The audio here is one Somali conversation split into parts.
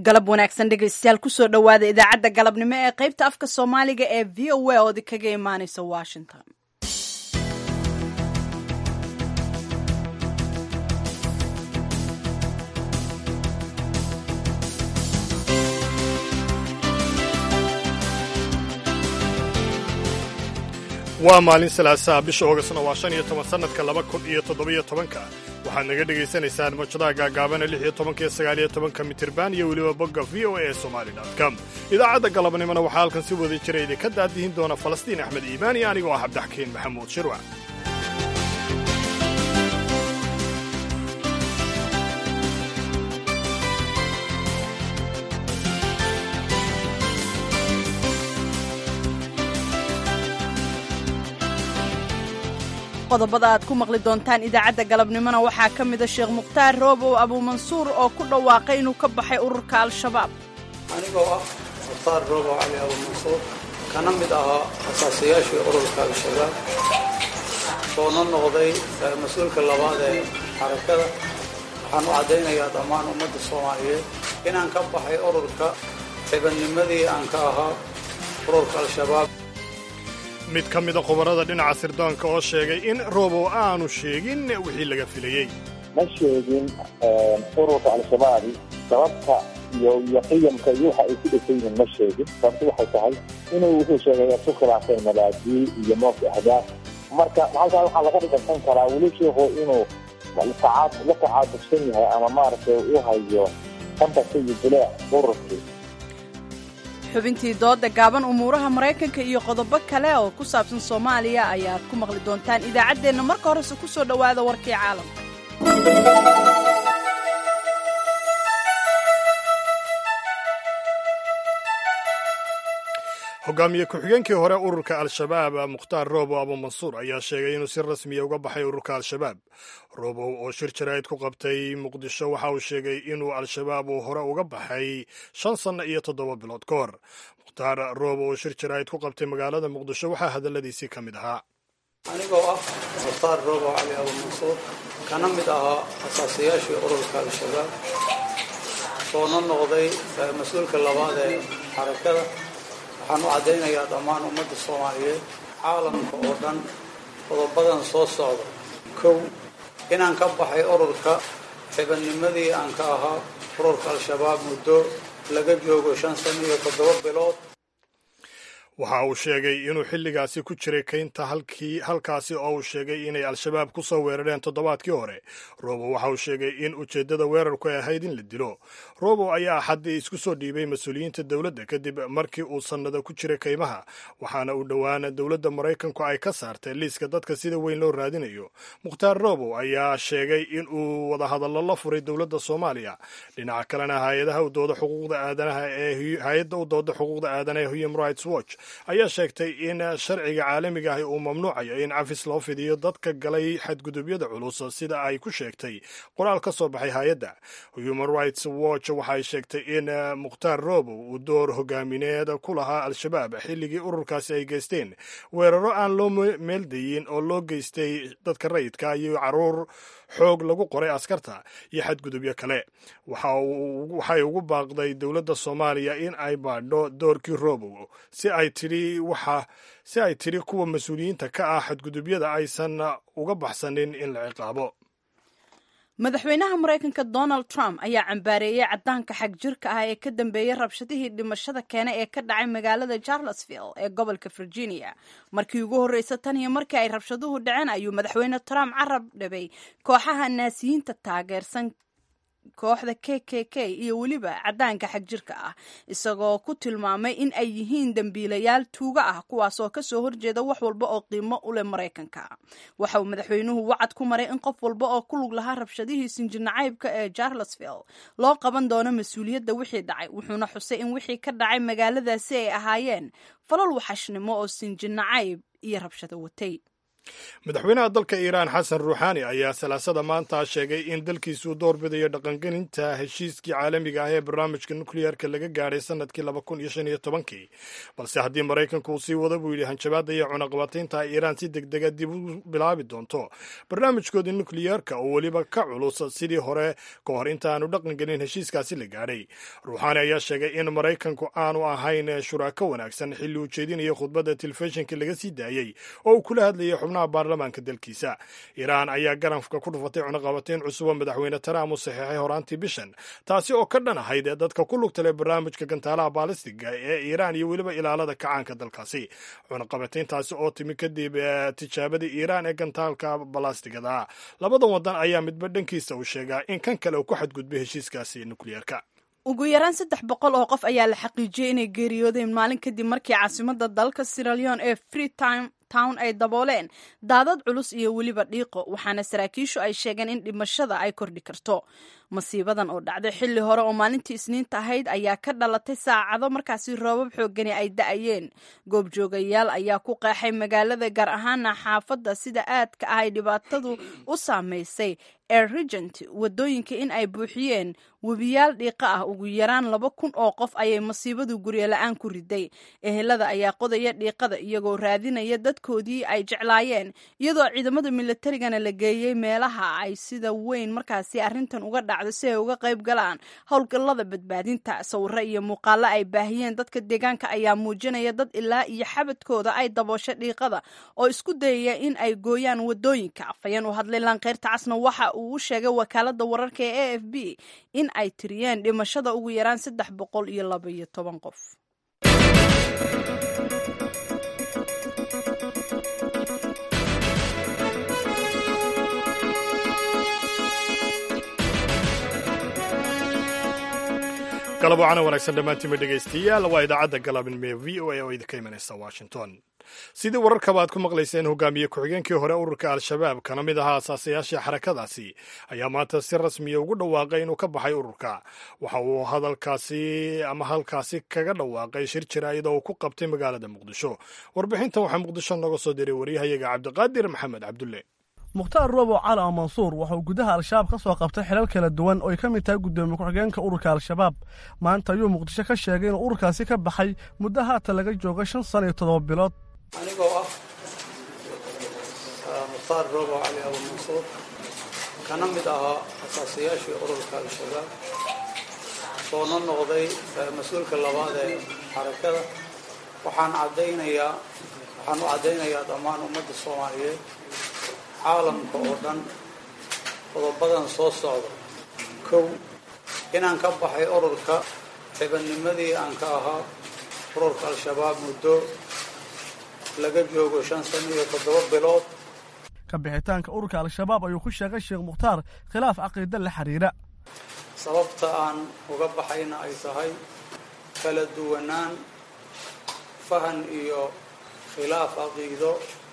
galab wanaagsan dhegaystayaal kusoo dhowaada idaacadda galabnimo ee qaybta afka soomaaliga ee v o a oodi kaga imaanaysa washington. waa maalin salaasaa bisha oogastna waa 15 sannadka 2017 waxaad naga dhegaysanaysaan mawjadaha gaagaabana 16 iyo 19 mitirban iyo weliba bogga voa somali.com. idaacadda galabnimona waxaa halkan si wada jira idinka daadihin doona falastiin axmed iimaan iyo anigoo ah cabdixakiin maxamuud shirwac. qodobada aad ku maqli doontaan idaacadda galabnimona waxaa ka mida sheekh mukhtaar roobow abuumansuur oo ku dhawaaqay inuu ka baxay ururka al-shabaab. anigoo ah mukhtaar roobow cali abuumansuur kana mid ahaa asaasayaashii ururka al-shabaab soona noqday mas-uulka labaad ee xarakada waxaan u caddaynayaa dhammaan ummadda soomaaliyeed inaan ka baxay ururka xibannimadii aan ka ahaa ururka al-shabaab. mid ka mida khubarada dhinaca sirdoonka oo sheegay in roobow aanu sheegin wixii laga filayey. ma sheegin ururka al-shabaabi sababta iyo qiyamka iyo waxa ay ku dhegsan yihiin ma sheegin. sababtu waxay tahay inuu wuxuu sheegay ku khilaafay mabaadii iyo mowqif ahdaaf. marka halkaa waxaa laga dhigan karaa weli sheekhu inuu la tacaadufsan yahay ama maaragtay u hayo kambasa iyo dilaac ururkii. xubintii dooda gaaban umuuraha maraykanka iyo qodobo kale oo ku saabsan soomaaliya ayaad ku maqli doontaan idaacaddeenna. marka horese ku soo dhowaada warkii caalamka. hogaamiye ku-xigeenkii hore ururka al-shabaab mukhtaar roobow abuumansuur ayaa sheegay inuu si rasmiya uga baxay ururka al-shabaab. roobow oo shir jaraa'id ku qabtay muqdisho waxa uu sheegay inuu al-shabaab uu hore uga baxay 5 sanno iyo 7 bilood ka hor. mukhtaar roobow oo shir jaraa'id ku qabtay magaalada muqdisho waxaa hadalladiisii ka mid ahaa. anigoo ah mukhtaar roobow cali abuumansuur kana mid ahaa asaasayaashii ururka al-shabaab soona noqday mas-uulka labaad ee xarakada waxaan u caddaynayaa dhammaan ummadda soomaaliyeed caalamka oo dhan qodobadan soo socda. 1 inaan ka baxay ururka xibannimadii aan ka ahaa ururka al-shabaab muddo laga joogo 5 sano iyo 7 bilood. waxa uu sheegay inuu xilligaasi ku jiray kaynta halkaasi oo uu sheegay inay al-shabaab ku soo weerareen toddobaadkii hore. roobow waxa uu sheegay in ujeeddada weerarku ay ahayd in la dilo. roobow ayaa axaddii isku soo dhiibay mas-uuliyiinta dowladda kadib markii uu sannado ku jiray kaymaha, waxaana uu dhowaan dowladda maraykanku ay ka saartay liiska dadka sida weyn loo raadinayo. mukhtaar roobow ayaa sheegay in uu wadahadallo la furay dowladda soomaaliya. dhinaca kalena hay-adda u dooda xuquuqda aadanaha ee Human Rights Watch ayaa sheegtay in sharciga caalamiga ahi uu mamnuucayo in cafis loo fidiyo dadka galay xadgudubyada culus, sida ay ku sheegtay qoraal ka soo baxay hay-adda. Human Rights Watch waxay sheegtay in mukhtaar roobow uu door hogaamineed ku lahaa al-shabaab xilligii ururkaasi ay geysteen weeraro aan loo meeldayin oo loo geystay dadka rayidka iyo caruur xoog lagu qoray askarta iyo xadgudubyo kale. waxay ugu baaqday dowladda soomaaliya in ay baadho doorkii roobow si ay tidhi kuwa mas-uuliyiinta ka ah xadgudubyada aysan uga baxsanin in la ciqaabo. madaxweynaha maraykanka donald trump ayaa cambaareeyey caddaanka xag jirka ah ee ka dambeeyey rabshadihii dhimashada keena ee ka dhacay magaalada charlottesville ee gobolka virginia. markii ugu horreysa tan iyo markii ay rabshaduhu dhaceen ayuu madaxweyne trump carab dhabay kooxaha naasiyiinta taageersan kooxda KKK iyo weliba caddaanka xag jirka ah, isagoo ku tilmaamay in ay yihiin dembiilayaal tuuga ah kuwaasoo kasoo horjeeda wax walba oo qiimo u leh maraykanka. waxa uu madaxweynuhu wacad ku maray in qof walba oo ku lug lahaa rabshadihii sinjinacaybka ee Charlottesville loo qaban doono mas-uuliyadda wixii dhacay, wuxuuna xusay in wixii ka dhacay magaaladaasi ay ahaayeen falal waxashnimo oo sinjinacayb iyo rabshado watay. madaxweynaha dalka iiraan xasan ruuxaani ayaa salaasada maanta sheegay in dalkiisuu doorbidayo dhaqangelinta heshiiskii caalamiga ah ee barnaamijka nukliyeerka laga gaadhay sanadkii 2015 balse haddii maraykanku uu sii wada buu yidhi hanjabaadda iyo cunaqabataynta iiraan si degdega dib u bilaabi doonto barnaamijkoodii nukliyeerka oo weliba ka culus sidii hore ka hor inta aanu dhaqangelin heshiiskaasi la gaadhay. ruuxaani ayaa sheegay in maraykanku aanu ahayn shuraako wanaagsan xilli uu jeedinaya khudbadda telefishinka laga sii daayey oo uu kula hadlayay xubnaha baarlamaanka dalkiisa. iiraan ayaa garafka ku dhufatay cunaqabatayn cusub oo madaxweyne trump u saxeexay horaantii bishan, taasi oo ka dhan ahayd dadka ku lugta leh barnaamijka gantaalaha baalistiga ee iiraan iyo weliba ilaalada kacaanka dalkaasi. cunaqabatayntaasi oo timi kadib tijaabadii iiraan ee gantaalka balastigada. labadan wadan ayaa midba dhankiisa uu sheegaa in kan kale uu ku xadgudbay heshiiskaasi nukliyeerka. ugu yaraan 300 oo qof ayaa la xaqiijiyey inay geeriyoodeen maalin kadib markii caasimada dalka Sierra Leone ee Freetown ay dabooleen daadad culus iyo weliba dhiiqo, waxaana saraakiishu ay sheegeen in dhimashada ay kordhi karto. masiibadan oo dhacday xilli hore oo maalintii Isniinta ahayd ayaa ka dhalatay saacado markaasi roobab xoogani ay da'ayeen. goobjoogayaal ayaa ku qeexay magaalada gaar ahaana xaafadda sida aadka ah ay dhibaatadu u saameysay Air Regent wadooyinka in ay buuxiyeen webiyaal dhiiqa ah. ugu yaraan 2,000 oo qof ayay masiibadu guryo la'aan ku riday. ehelada ayaa qodaya dhiiqada iyagoo raadinaya dadkoodii ay jeclaayeen, iyadoo ciidamada militarigana la geeyey meelaha ay sida weyn markaasi arrintan uga dhacdo si ay uga qayb galaan howlgallada badbaadinta. sawirro iyo muuqaalo ay baahiyeen dadka deegaanka ayaa muujinaya dad ilaa iyo xabadkooda ay daboosho dhiiqada oo isku dayaya in ay gooyaan wadooyinka. afhayeen u hadlay Lanqeyrta Casna waxa uu u sheegay wakaalada wararka ee AFP in ay tiriyeen dhimashada ugu yaraan 312 qof. galab wacan wanaagsan dhammaantiinba dhegaystayaal, waa idaacadda galabnimo ee v o a oo idinka imanaysa washington. sidii wararkaba aad ku maqlayseen, hogaamiye ku-xigeenkii hore ururka al-shabaab kana mid ahaa asaasayaashii xarakadaasi ayaa maanta si rasmiya ugu dhawaaqay inuu ka baxay ururka. waxa uu halkaasi kaga dhawaaqay shir jaraa'id oo uu ku qabtay magaalada muqdisho. warbixintan waxaa muqdisho nooga soo diray waryahayaga cabdiqaadir maxamed cabdulle. mukhtaar roobo cali oo mansuur waxauu gudaha al-shabaab ka soo qabtay xilal kala duwan oo ay ka mid tahay guddoomiye ku-xigeenka ururka al-shabaab. maanta ayuu muqdisho ka sheegay inuu ururkaasi ka baxay muddo haatan laga jooga 5 sano iyo 7 bilood. anigoo ah mukhtaar roobo cali abu mansuur kana mid ahaa asaasayaashii ururka al-shabaab soona noqday mas-uulka labaad ee xarakada, waxaan u caddaynayaa dhammaan ummadda soomaaliyeed, caalamka oo dhan, qodobadan soo socda. 1 inaan ka baxay ururka xibadnimadii aan ka ahaa ururka al-shabaab muddo laga joogo 5 sano iyo 7 bilood. ka bixitaanka ururka al-shabaab ayuu ku sheegay sheekh mukhtaar khilaaf caqiida la xiriira. sababta aan uga baxayna ay tahay kala duwanaan fahan iyo khilaaf caqiido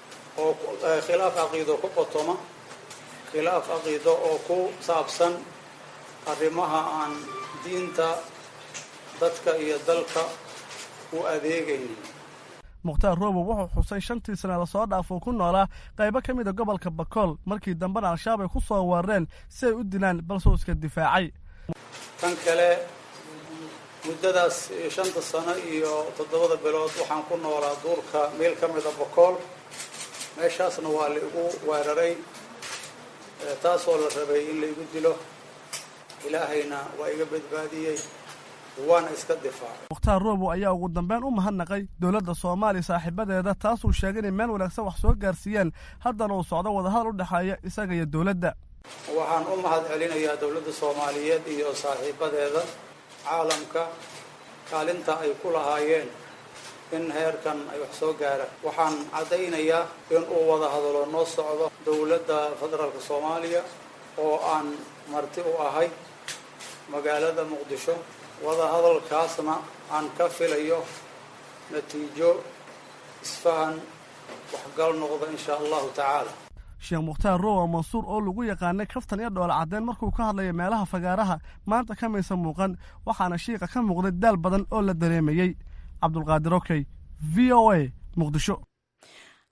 ku qotoma, khilaaf caqiido oo ku saabsan arrimaha aan diinta, dadka iyo dalka u adeegaynin. mukhtaar roobow wuxuu xusay 5tii sane lasoo dhaafo ku noolaa qaybo ka mida gobolka bakool, markii dambena al-shabaab ay ku soo weerareen si ay u dilaan balse uu iska difaacay. tan kale muddadaas 5 sano iyo 7 bilood waxaan ku noolaa duurka meel ka mida bakool. meeshaasna waa la igu weeraray, taasoo la rabay in la igu dilo. ilaahayna waa iga badbaadiyey, waana iska difaacay. mukhtaar roobow ayaa ugu dambeyn u mahadnaqay dowladda soomaaliya saaxiibadeeda, taasuu sheegay inay meel wanaagsan wax soo gaarsiiyeen, haddana uu socdo wadahadal u dhexeeya isaga iyo dowladda. waxaan u mahad celinayaa dowladda soomaaliyeed iyo saaxiibadeeda caalamka kaalinta ay ku lahaayeen in heerkan ay wax soo gaaraan. waxaan caddaynayaa in uu wada hadalo noo socdo dowladda federaalka soomaaliya oo aan marti u ahay magaalada muqdisho. wada hadalkaasna aan ka filayo natiijo isfahan waxgal noqda insha allahu tacaala. sheekh mukhtaar roobo mansuur oo lagu yaqaanay kaftan iyo dhoola caddeyn markuu ka hadlaya meelaha fagaaraha maanta ka maysa muuqan, waxaana shiiqa ka muuqday daal badan oo la dareemayey. cabdulqaadir okey, v o a muqdisho.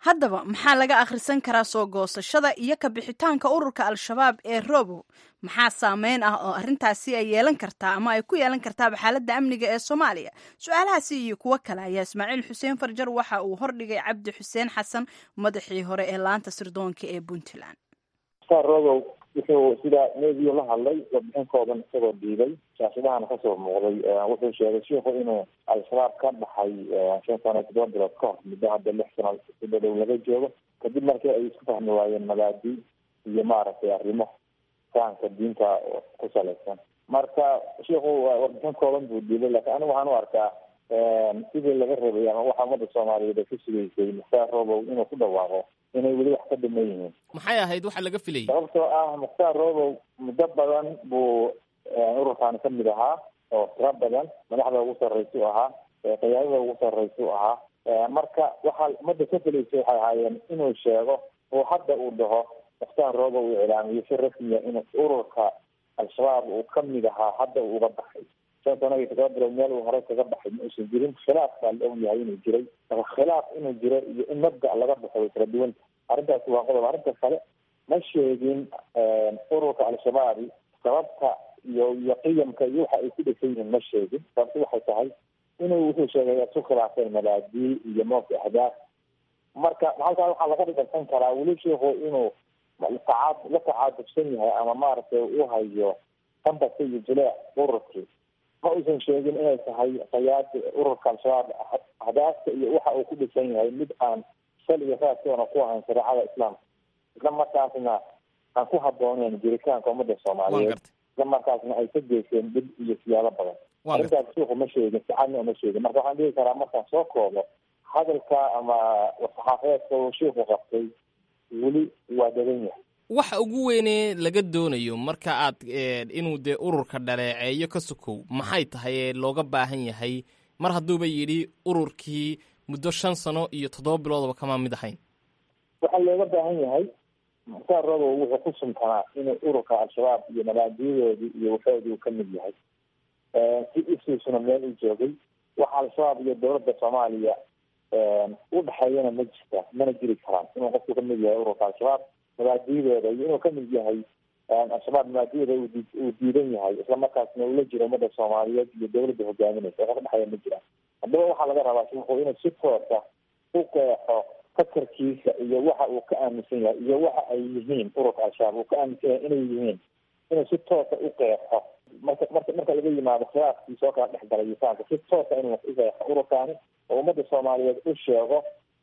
haddaba maxaa laga akhrisan karaa soo goosashada iyo ka bixitaanka ururka al-shabaab ee robow maxaa saameyn ah oo arrintaasi ay yeelan kartaa ama ay ku yeelan kartaaba xaaladda amniga ee soomaaliya su-aalahaasi iyo kuwo kale ayaa ismaaciil xuseen farjar waxa uu hordhigay cabdi xuseen xasan madaxii hore ee laanta sirdoonka ee puntland robow wuxuu sida meediyo la hadlay warbixin kooban isagoo dhiibay shaashadahana kasoo muuqday wuxuu sheegay shiiku inuu al-shabaab ka baxay 5 sano 7 bilood ka hor muddo hadda 6 sano sida dhow laga joogo kadib markii ay isku fahmi waayeen mabaadi iyo maaragtay arrimo fahamka diinta ku salaysan marka shiiku warbixin kooban buu dhiibay laakiin anigu waxaan u arkaa sidii laga rabay ama waxa ummadda soomaaliyeed ay ku sugaysay mukhtaar robow inuu ku dhawaaqo inay weli wax ka dhiman yihiin maxay ahayd waxa laga filayay sababtoo ah mukhtaar robow muddo badan buu ururkan ka mid ahaa oo tiro badan madaxda ugu sarraysa u ahaa qiyaadada ugu sarraysa u ahaa marka waxaa ummadda ka filaysay waxay ahaayeen inuu sheego oo hadda uu dhaho mukhtaar robow uu iclaamiyo si rasmiya inuu ururka al-shabaab uu ka mid ahaa hadda uu uga baxay 5 sano iyo 7 bilood meel uu horey kaga baxay ma uusan jirin khilaaf baa la ogyahay inuu jiray marka khilaaf inuu jiro iyo in mabda laga baxo way kala duwan arrintaasi waa qodob arrinta kale ma sheegin ururka al-shabaabi sababta iyo qiyamka iyo waxa ay ku dhegsan yihiin ma sheegin sababta waxay tahay inuu wuxuu sheegay isku khilaafeen mabaadii iyo mowqif ahdaaf marka halkaa waxaa laga dhigsan karaa weli sheekhu inuu la tacaadufsan yahay ama maaragtay u hayo qambasa iyo jileec ururkii ma uusan sheegin inay tahay qayaada ururka al-shabaab ahdaafta iyo waxa uu ku dhisan yahay mid aan sal iyo raadkoona ku ahayn shareecada islaamka isla markaasna aan ku habbooneyn jiritaanka ummadda soomaaliyeed isla markaasna ay ka geyseen dib iyo siyaalo badan arrintaas suuqu ma sheegin sicadna uma sheegin marka waxaan dhihi karaa markaan soo koobo hadalka ama saxaafadeedka uu shiiku qabtay weli waa dadan yahay waxa ugu weynee laga doonayo marka aad inuu dee ururka dhaleeceeyo ka sokow maxay tahay ee looga baahan yahay mar hadduuba yidhi ururkii muddo 5 sano iyo 7 biloodba kama mid ahayn waxaa looga baahan yahay mukhtaar robow wuxuu ku suntanaa inuu ururka al-shabaab iyo mabaadiyadoodii iyo waxoodii uu ka mid yahay si isiisuna meel u joogay waxa al-shabaab iyo dowladda soomaaliya u dhexeeyana ma jirta mana jiri karaan inuu qofku ka mid yahay ururka al-shabaab mabaadiyadooda iyo inuu ka mid yahay al-shabaab mabaadiyada uu diidan yahay isla markaasna ula jiro ummadda soomaaliyeed iyo dowladda hogaaminaysa waxa ka dhexeeya ma jiraan haddaba waxaa laga rabaa shiiku inuu si toosa u qeexo fakarkiisa iyo waxa uu ka aaminsan yahay iyo waxa ay yihiin ururka al-shabaab uu ka aaminsan yahay inay yihiin inuu si toosa u qeexo marka laga yimaado khilaafkii soo kala dhex galay isaanka si toosa inuu u qeexo ururkaani oo ummadda soomaaliyeed u sheego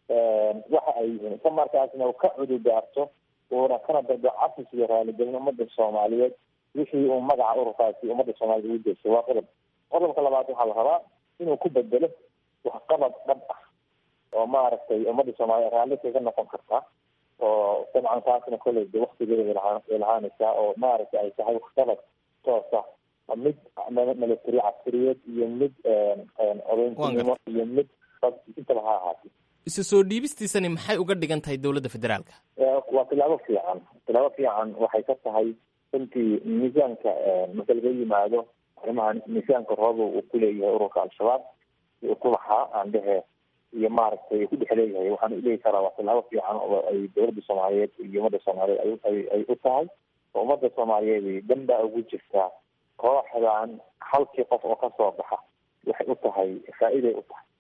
waxa ay yihiin isla markaasna uu ka cududaarto uuna kana dardo cafis iyo raaligelin ummadda soomaaliyeed wixii uu magaca ururkaasi ummadda soomaaliyeed ugu jeestay waa qodobka labaad waxaa la rabaa inuu ku bedelo waxqabad dhab ah oo maaragtay ummadda soomaaliyeed raalli kaga noqon kartaa oo dabcan taasna kolley de waktigeeda lahaanaysaa oo maaragtay ay tahay waxqabad toosa mid military caskariyeed iyo mid odayntinimo iyo mid intaba ha ahaatay isu soo dhiibistiisani maxay uga dhigan tahay dowladda federaalka waa tilaabo fiican waxay ka tahay runtii miisaanka marka laga yimaado arrimahan miisaanka robow uu ku leeyahay ururka al-shabaab iyo kubaxa aan dhehe iyo maaragtay ku dhex leeyahay waxaan u dhihi karaa waa tilaabo fiican oo ay dowladda soomaaliyeed iyo ummadda soomaaliyeed ay u tahay oo ummadda soomaaliyeed dan baa ugu jirtaa kooxdan halkii qof oo ka soo baxa waxay u tahay faa'iiday u tahay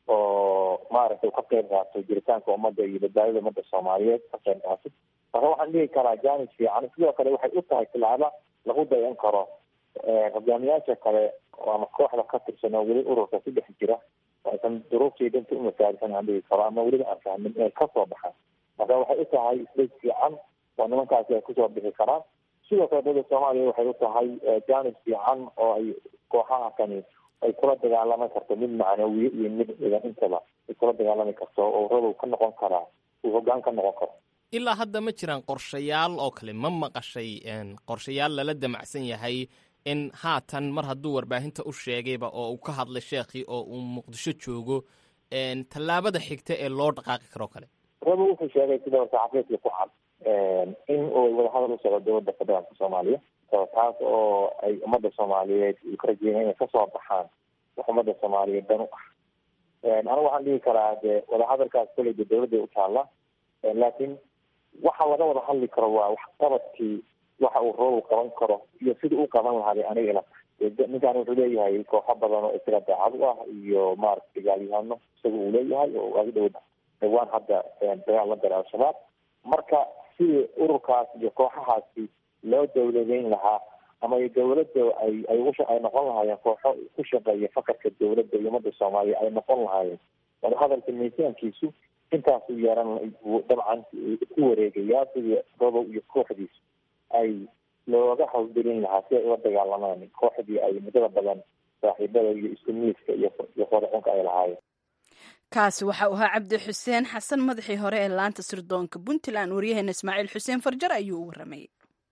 oo maaragtay ka qayb qaato jiritaanka ummadda iyo badbaadada ummadda soomaaliyeed ka qayb qaato marka waxaan dhihi karaa jaanis fiican sidoo kale waxay u tahay tilaabo lagu dayan karo hogaamiyaasha kale ama kooxda ka tirsan oo weli ururka ku dhex jira aysan duruuftii danta u masaarisan aan dhihi karo ama weliba aan fahmin inay kasoo baxaan marka waxay u tahay isbeys fiican oo nimankaasi ay kusoo bixi karaan sidoo kale dowladda soomaaliya waxay u tahay jaanis fiican oo ay kooxaha kani ay kula dagaalami karto mid macnawiye iyo mid ciidan intaba ay kula dagaalami karto oo robow ka noqon karaa uu hoggaan ka noqon karo ilaa hadda ma jiraan qorshayaal oo kale ma maqashay qorshayaal lala damacsan yahay in haatan mar hadduu warbaahinta u sheegayba oo uu ka hadlay sheekhii oo uu muqdisho joogo tallaabada xigta ee loo dhaqaaqi karo kale robow wuxuu sheegay sida saxafiyeedka ku cad in uu wadahadal u socdo dowladda federaalka soomaaliya taas oo ay ummadda soomaaliyeed ka rajeynaya inay kasoo baxaan wax ummadda soomaaliyeed dan u ah aniga waxaan dhihi karaa dee wadahadalkaas koley de dawladda u taalla, laakiin waxa laga wada hadli karo waa waxqabadkii waxa uu roob qaban karo iyo sidii u qaban lahaday aniga ila ninkaan wuxuu leeyahay kooxo badan oo isaga daacad u ah iyo maaragta dagaalyahano isaga uu leeyahay oo agi dhawaan hadda dagaal la galay al-shabaab. marka sidii ururkaas iyo kooxahaasi loo dawladeyn lahaa ama dawladda ay noqon lahaayeen kooxo ku shaqeeya fakarka dawladda iyo ummadda soomaaliya ay noqon lahaayeen, wadahadalka miisaankiisu intaasuu yeeran dabcan ku wareegayaa sidii robow iyo kooxdiisu ay looga hawlgelin lahaa si ay ula dagaalamaan kooxdii ay muddada badan saaxiibada iyo isku miiska iyo qodaxunka ay lahaayeen. kaasi waxa uu ahaa cabdi xuseen xasan, madaxii hore ee laanta sirdoonka puntland. waryaheena ismaaciil xuseen farjar ayuu u warramayay.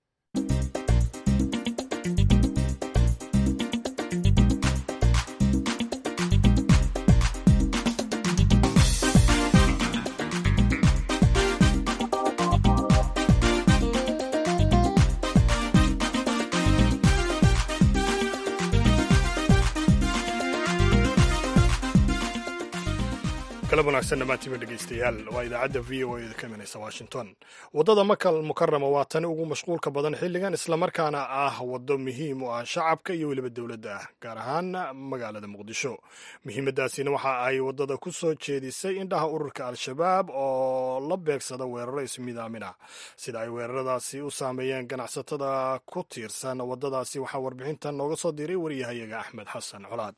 galab wanaagsan dhammaantiiba dhegaystayaal, waa idaacadda v o a ka imanaysa washington. waddada makal mukarama waa tani ugu mashquulka badan xilligan, islamarkaana ah waddo muhiim u ah shacabka iyo weliba dowladda ah, gaar ahaan magaalada muqdisho. muhiimaddaasina waxa ay waddada ku soo jeedisay indhaha ururka al-shabaab oo la beegsada weeraro ismidaamina. sida ay weeraradaasi u saameeyeen ganacsatada ku tiirsan waddadaasi waxaa warbixintan nooga soo diray wariyahayaga axmed xasan colaad.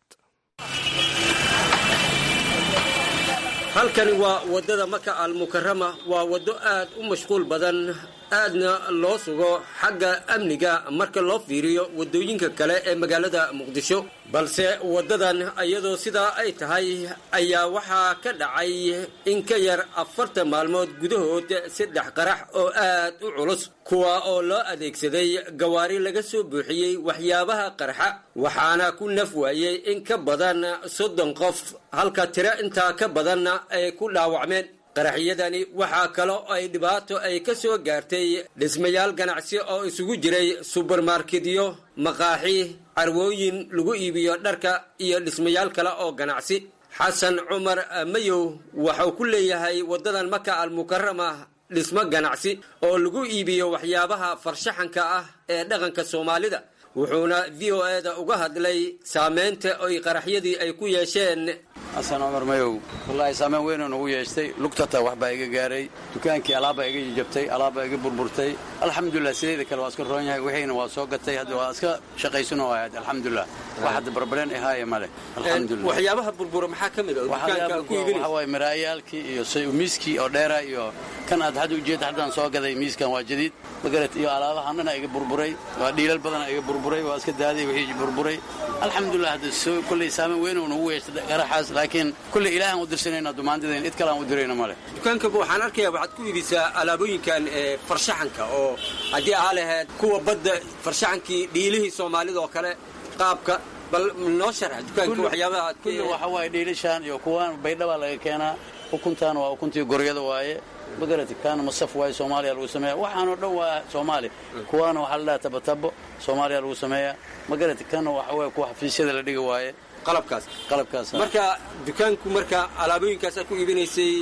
halkani waa waddada maka almukarama. waa waddo aad u mashquul badan, aadna loo sugo xagga amniga marka loo fiiriyo waddooyinka kale ee magaalada muqdisho. balse waddadan iyadoo sidaa ay tahay ayaa waxaa ka dhacay in ka yar 40 maalmood gudahood 3 qarax oo aad u culus, kuwa oo loo adeegsaday gawaari laga soo buuxiyey waxyaabaha qarxa, waxaana ku naf waayey in ka badan 30 qof, halka tiro intaa ka badanna ay ku dhaawacmeen. qaraxyadani waxaa kaloo ay dhibaato ay ka soo gaartay dhismayaal ganacsi oo isugu jiray subermarketyo, maqaaxi, carwooyin lagu iibiyo dharka iyo dhismayaal kale oo ganacsi. xasan cumar mayow waxau ku leeyahay waddadan maka almukarama dhismo ganacsi oo lagu iibiyo waxyaabaha farshaxanka ah ee dhaqanka soomaalida, wuxuuna v o a-da uga hadlay saameynta oy qaraxyadii ay ku yeesheen. xasan cumar mayow, wallaahi saameyn weyn oo nagu yeeshtay. lugtata waxbaa iga gaaray, dukaankii alaabbaa iga jajabtay, alaabbaa iga burburtay. alxamdulilah sideeda kale waa iska roon yahay, wixiina waa soo gatay, hadda waa iska shaqaysanoo ahayd alxamdulilah. wax hadda barbareen ihaaya male alxamdulilah. waxyaabaha burbura maxaa ka mid ah dukaanka ku iibinaysa? waxaa waaye maraayaalkii iyo miiskii oo dheera iyo kan aad hadda ujeeda haddaan soo gaday miiskan waa jadiid magarat iyo alaabahan dhana iga burburay, waa dhiilal badana iga burburay, waa iska daaday wixii burburay. alxamdulilah hadda kulley saameyn weyn oo nagu yeeshtay qaraxaas, laakiin kulley ilaahan u dirsanayna dumaandadeena cid kale aan u dirayna male. dukaanka waxaan arkayaa waxaad ku iibisaa alaabooyinkan farshaxanka oo haddii ahaa lahayd kuwa badda farshaxankii dhiilihii soomaalida oo kale qaabka, bal noo sharax dukaanka waxyaabaha aad kulli waxa waaye dhiilishaan iyo kuwaan baydhaba laga keenaa. ukuntaan waa ukuntii goryada waaye magarati, kaana masaf waaye Soomaaliya lagu sameeyaa. waxaanoo dhan waa Soomaali, kuwaana waxaa la dhahaa tabatabo Soomaaliya lagu sameeyaa magarati, kana waxa waaye kuwa xafiisyada la dhiga waaye qalabkaas. marka dukaanku marka alaabooyinkaas aad ku iibinaysay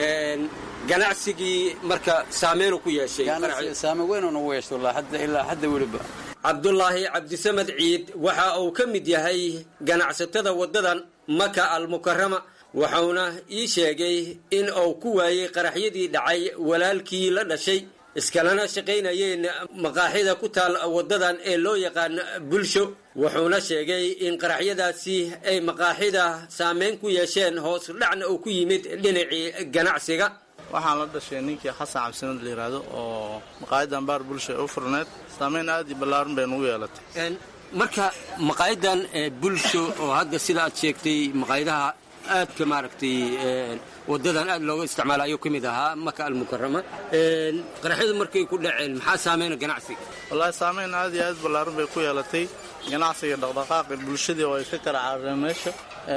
ganacsigii marka saameyn ku yeeshay? saameyn weyn oo nagu yeeshay wallahi ilaa hadda weliba. cabdulaahi cabdisamed ciid waxa uu ka mid yahay ganacsatada waddadan maka almukarama, waxauna ii sheegay in uu ku waayey qaraxyadii dhacay walaalkii la dhashay, iskalana shaqaynayeen maqaaxida ku taal waddadan ee loo yaqaan bulsho. wuxuuna sheegay in qaraxyadaasi ay maqaaxida saameyn ku yeesheen, hoos dhacna uu ku yimid dhinacii ganacsiga. waxaan la dhashay ninkii xasan cabdisamed la yidhaahdo oo maqaayadan baar bulsho u furneed, saameyn aad i ballaaran bay nugu yeelatay. marka maqaayadan bulsho oo hadda sida aad sheegtay maqaayadaha aadka maaragtay waddadan aad looga isticmaala ayuu ka mid ahaa maka almukarama. qaraxyadu markay ku dhaceen maxaa saameyna ganacsiga? wallaahi saameyn aad iyo aad ballaaran bay ku yeelatay ganacsiga, dhaqdhaqaaqi bulshadii oo ay ka kala carareen meesha.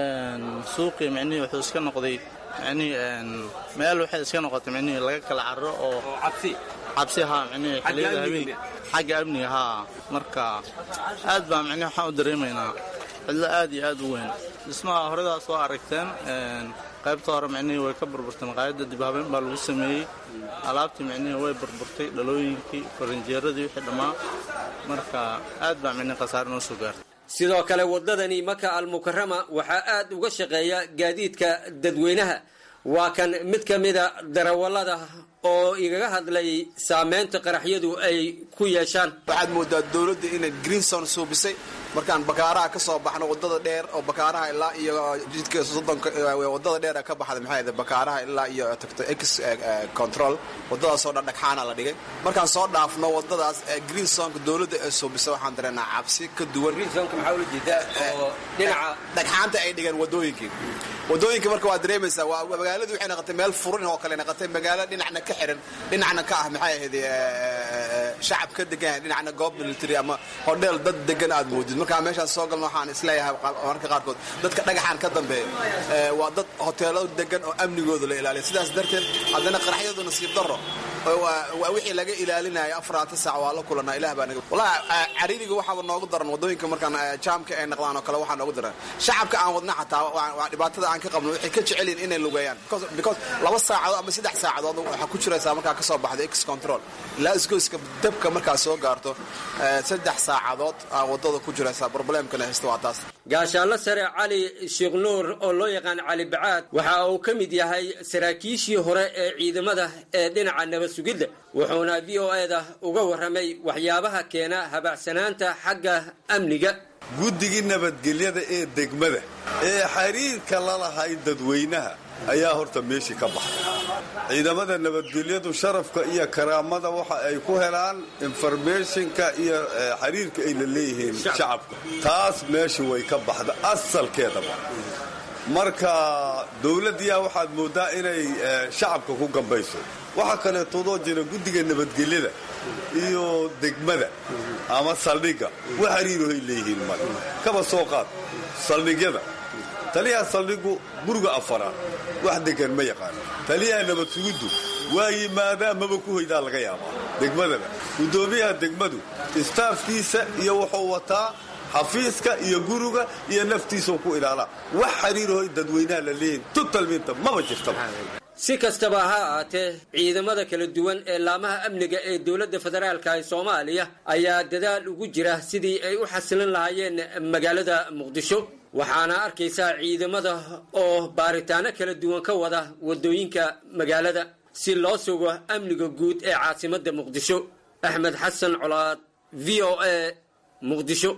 suuqii micnihii wuxuu iska noqday meel waxay iska noqotay micnihii laga kala cararo oo cabsi haa micnihii xilliyada habeen xagga amniga haa. marka aad baa micnihi waxaan u dareemaynaa cidlo aad iyo aad u weyn. dhismaha horedaas waa aragteen qaybta hore micnihii way ka burburtay maqaayadda dibhabeyn baa lagu sameeyey alaabtii micnihii way burburtay dhalooyinkii faranjeeradii wixii dhammaa marka aad baa micnihii khasaare noo soo gaartay sidoo kale waddadani maka almukarama waxaa aad uga shaqeeya gaadiidka dadweynaha waa kan mid ka mida darawallada oo igaga hadlay saamaynta qaraxyadu ay ku yeeshaan waxaad moodaa dawladda inay greenson suubisay markaan bakaaraha ka soo baxno waddada dheer oo bakaaraha ilaa iyo jidka soddonka waddada dheer ka baxda maxay ahayd bakaaraha ilaa iyo tagto x control waddadaasoo dhan dhagxaana la dhigay markaan soo dhaafno waddadaas greensonka dawladda ay suubisay waxaan dareennaa cabsi ka duwan greensonka maxaa ula jeedaa oo dhinaca dhagxaanta ay dhigeen waddooyinka marka waa dareemaysaa waa magaaladu waxay noqotay meel furan oo kale noqotay magaalo dhinacna ka xiran dhinacna ka ah maxay ahayd shacab ka degan dhinacna goob military ama hodheel dad degan aad moodid markaa meeshaan soo galno waxaan isleeyahay marka qaarkood dadka dhagaxaan ka dambeeya waa dad hoteelo degan oo amnigooda la ilaaliya sidaas darteed haddana qaraxyadu nasiib darro waa wixii laga ilaalinayo 4 saac waa la kulanaa ilaah baa naga wallahi cariiriga waxaa noogu daran wadooyinka markaan jaamka ay noqdaan oo kale waxaa noogu daran shacabka aan wadna xataa waa dhibaatada aan ka qabno waxay ka jecel yihiin inay lugeeyaan because 2 saacadood ama 3 saacadood waxa ku jiraysa markaa ka soo baxdo x control ilaa isgoyska dabka markaa soo gaarto 3 saacadood wadada ku jiraysa problemkana haysto waa taas gaashaanle sare cali sheekh nuur oo loo yaqaan cali bacaad waxa uu ka mid yahay saraakiishii hore ee ciidamada ee dhinaca nabad sugidda wuxuuna VOA-da uga warramay waxyaabaha keena habacsanaanta xagga amniga guddigii nabadgelyada ee degmada ee xiriirka la lahay dadweynaha ayaa horta meeshii ka baxay ciidamada nabadgelyadu sharafka iyo karaamada waxa ay ku helaan informationka iyo xiriirka ay la leeyihiin shacabka taas meeshii way ka baxda asalkeedaba marka dawladdiyaa waxaad moodaa inay shacabka ku gambayso waxaa kaleetodoo jira guddiga nabadgelyada iyo degmada ama saldhigga wax xiriirohay leeyihiin mal kaba soo qaad saldhigyada taliyaha saldhiggu guriga afaraad wax degan ma yaqaano taliyaha nabad sugiddu waa yimaadaa maba ku hoydaa laga yaabaa degmadana guddoomiyaha degmadu istaafkiisa iyo wuxuu wataa xafiiska iyo guriga iyo naftiisuu ku ilaalaa wax xiriirohay dadweynaha la leeyihin tutalminta maba jirtaba si kastaba ha ahaatee ciidamada kala duwan ee laamaha amniga ee dowladda federaalka ee Soomaaliya ayaa dadaal ugu jira sidii ay u xasilin lahaayeen magaalada Muqdisho waxaana arkaysaa ciidamada oo baaritaano kala duwan ka wada wadooyinka magaalada si loo sugo amniga guud ee caasimadda Muqdisho Axmed Xasan Colaad VOA Muqdisho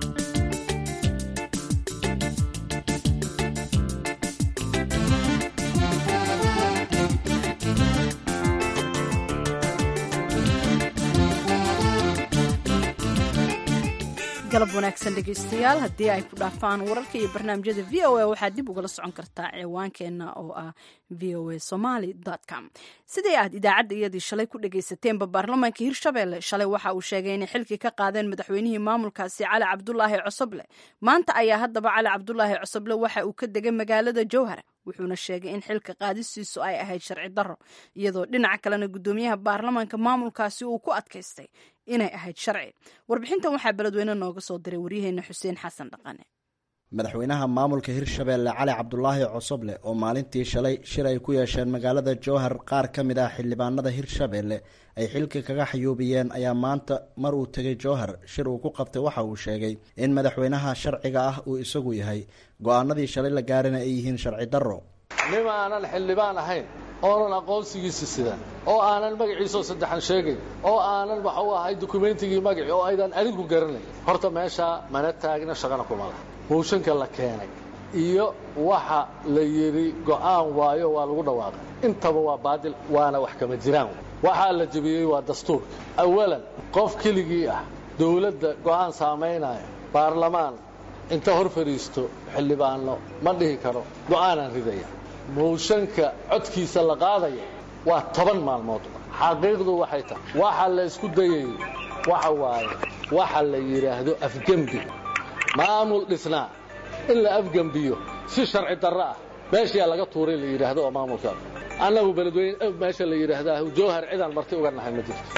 galab wanaagsan dhegaystayaal haddii ay ku dhaafaan wararka iyo barnaamijyada VOA waxaad dib ugala socon kartaa ciwaankeenna oo ah voasomali.com sidii aad idaacadda iyadii shalay ku dhagaysateenba baarlamaanka hirshabelle shalay waxa uu sheegay inay xilkii ka qaadeen madaxweynihii maamulkaasi cali cabdulaahi cosoble maanta ayaa haddaba cali cabdulaahi cosoble waxa uu ka degay magaalada jowhar wuxuuna sheegay in xilka qaadistiisu ay ahayd sharci darro iyadoo dhinaca kalena guddoomiyaha baarlamaanka maamulkaasi uu ku adkaystay inay ahayd sharci warbixintan waxaa beledweyne nooga soo diray waryaheena xuseen xasan dhaqane madaxweynaha maamulka hirshabelle cali cabdulaahi cosoble oo maalintii shalay shir ay ku yeesheen magaalada jowhar qaar ka mid ah xildhibaanada hirshabelle ay xilka kaga xayuubiyeen ayaa maanta mar uu tegay jowhar shir uu ku qabtay waxa uu sheegay in madaxweynaha sharciga ah uu isagu yahay go-aanadii shalay la gaarina ay yihiin sharci darro nim aanan xildhibaan ahayn oonan aqoonsigiisa sidan oo aanan magaciisoo saddexan sheegayn oo aanan waxa u ahay dukumentigii magaci oo aydan adigu garanayn horta meeshaa mana taagna shaqana kuma laha mooshanka la keenay iyo waxa la yidhi go'aan waayo waa lagu dhawaaqay intaba waa baadil waana wax kama jiraan waxaa la jebiyey waa dastuurka awalan qof keligii ah dawladda go'aan saamaynaya baarlamaan inta hor fadhiisto xildhibaano ma dhihi karo go'aanaan ridaya mooshanka codkiisa la qaadaya waa 10 maalmood xaqiiqdu waxay tahay waxa la isku dayay waxa waaye waxa la yiraahdo afgembi maamul dhisnaa in la afgembiyo si sharci darro ah meesha laga tuuray la yiraahdo oo maamulka annagu beledweyne meesha la yiraahdo jowhar ciidan marti uga nahay ma jirto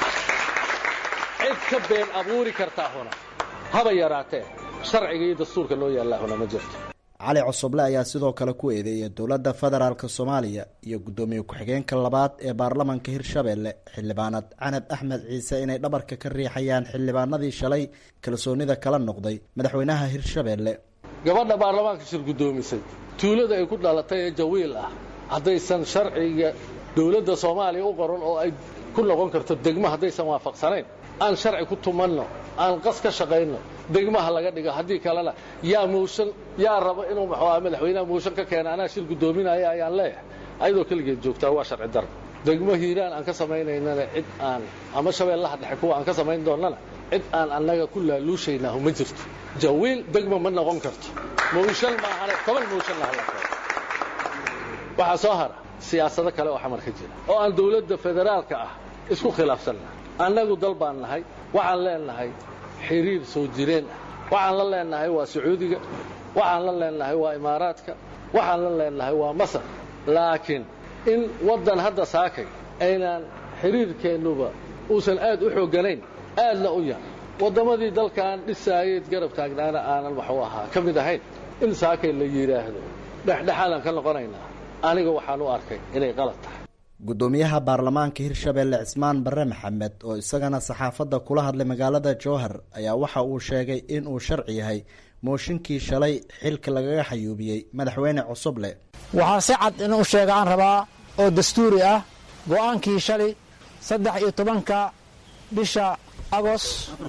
cid ka been abuuri kartaa hona haba yaraatee sharciga iyo dastuurka loo yaala hona ma jirto cali cosoble ayaa sidoo kale ku eedeeyay dowladda federaalk soomaaliya iyo guddoomiye ku-xigeenka labaad ee baarlamanka hirshabelle xildhibaanad canab axmed ciise inay dhabarka ka riixayaan xildhibaanadii shalay kalsoonida kala noqday madaxweynaha hirshabelle. gabadha baarlamaanka shir guddoomisay tuulada ay ku dhalatay ee jawiil ah haddaysan sharciga dowladda soomaaliya u qoran oo ay ku noqon karto degmo haddaysan waafaqsanayn aan sharci ku tumanno aan qas ka shaqayno degmaha laga dhigo haddii kalena yaa rabo inuu madaxweynaha mooshan ka keena anaa shir guddoominaya ayaan leeyahay ayadoo keligeed joogtaa waa sharci dar degmo hiiraan aan ka samaynaynana cid aan ama shabeellaha dhexe kuwa aan ka samayn doonnana cid aan annaga ku laaluushaynahu ma jirto jawiil degmo ma noqon karto mooshan maahane 10 mooshan la hadla karo waxaa soo hara siyaasado kale oo xamar ka jira oo aan dowladda federaalka ah isku khilaafsanna annagu dal baan nahay waxaan leenahay xiriir soo jireen ah waxaan la leenahay waa sacuudiga waxaan la leenahay waa imaaraadka waxaan la leenahay waa masar laakiin in waddan hadda saakay aynaan xiriirkeennuba uusan aad u xoogganayn aadna u yar waddamadii dalkan dhisaayeed garab taagnaana aanan waxuu ahaa ka mid ahayn in saakay la yidhaahdo dhexdhexaadaan ka noqonaynaa aniga waxaan u arkay inay qalad tahay guddoomiyaha baarlamaanka hirshabelle cismaan barre maxamed oo isagana saxaafadda kula hadlay magaalada jowhar ayaa waxa uu sheegay in uu sharci yahay mooshinkii shalay xilka lagaga xayuubiyey madaxweyne cosoble. waxaa si cad inuu sheega aan rabaa oo dastuuri ah go'aankii shalay 13 bisha agos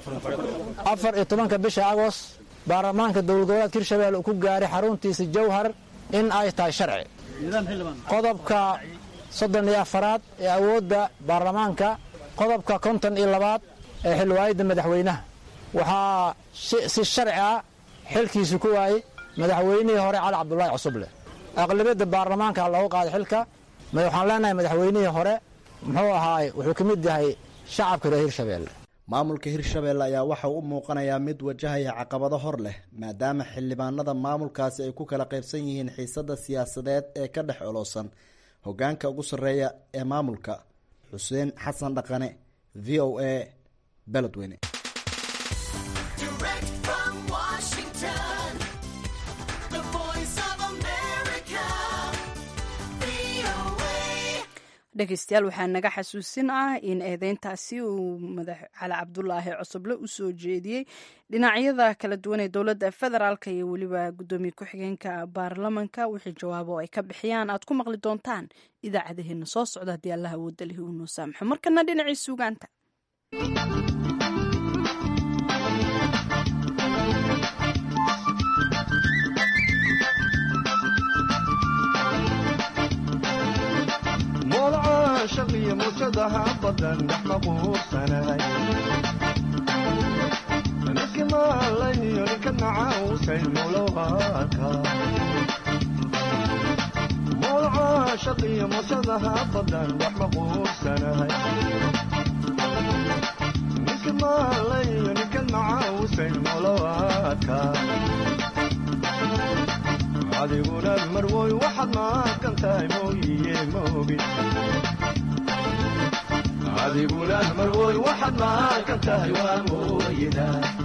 14 bisha agos baarlamaanka dowlad goboleedka hirshabelle uu ku gaaray xaruntiisa jowhar in ay tahay sharci qodobka 34 ee awoodda baarlamaanka qodobka 52 ee xilwaayadda madaxweynaha waxaa si sharci ah xilkiisu ku waayey madaxweynihii hore cali cabdullaahi cosoble aqlabiyadda baarlamaanka loogu qaaday xilka waxaan leenahay madaxweynihii hore muxuu ahaay wuxuu ka mid yahay shacabka reer hirshabelle. maamulka hirshabelle ayaa waxa uu u muuqanayaa mid wajahaya caqabado hor leh maadaama xildhibaanada maamulkaasi ay ku kala qaybsan yihiin xiisada siyaasadeed ee ka dhex oloosan hoggaanka ugu sarreeya ee maamulka. xuseen xasan dhaqane v o a beledweyne. dhegeystayaal waxaa naga xasuusin ah in eedeyntaasi uu cali cabdulaahi cosoble u soo jeediyey dhinacyada kala duwan ee dowladda federaalk iyo weliba guddoomiye ku-xigeenka baarlamanka wixii jawaabo ay ka bixiyaan aad ku maqli doontaan idaacadaheena soo socda haddii allah awoodda lihi uu noo saamaxo. markana dhinacii suugaanta shaqiyo muujadaha badan dhex maquursanahay ninkii maalayniyo ninka nacaawsay mulowhaaka mawlaca shaqiyo muujadaha badan dhex maquursanahay ninkii maalayniyo ninka nacaawsay mulowhaaka adiguna marwoy waxaad maaqan tahay mooyiye moogi adiguna marwoy waxaad maaqan tahay waa mooyida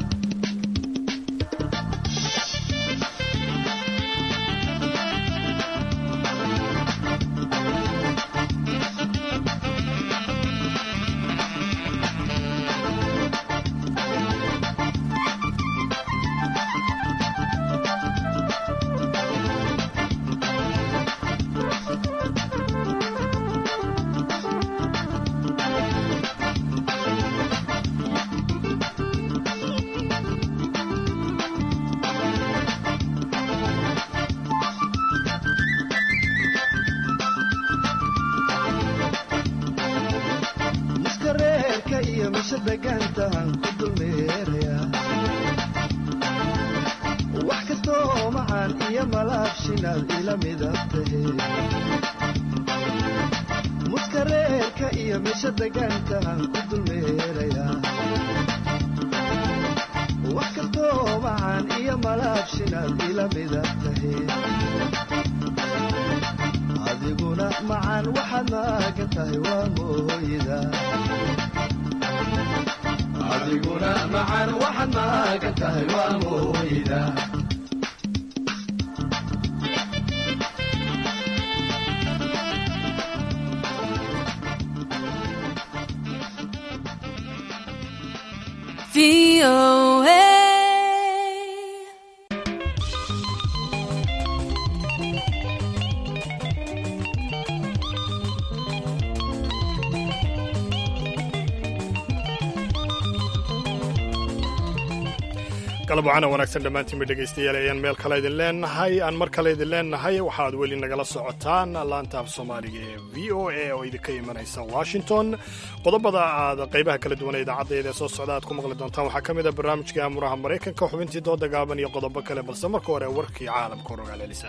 wax kastoo macaan iyo malaabshinaad ila midabtahe muskareerka iyo meesha degaantahan ku dulmeerayaa wax kastoo macaan iyo malaabshinaad ila midabtahe adiguna macaan waxaad maagan tahay waa mooyida adiguna macaan waxaad maagan tahay waa mooyida galab wacana wanaagsan dhammaantiinba dhegaystayaal ayaan meel kale idin leenahay aan mar kale idin leenahay waxaad weli nagala socotaan laanta af soomaaliga ee v o a oo idinka imanaysa washington qodobada aad qaybaha kala duwan ee idaacaddeeda soo socda aad ku maqli doontaan waxaa ka mid a barnaamijka amuraha maraykanka xubintii dooda gaaban iyo qodobo kale balse marka hore warkii caalamka horogaal elisa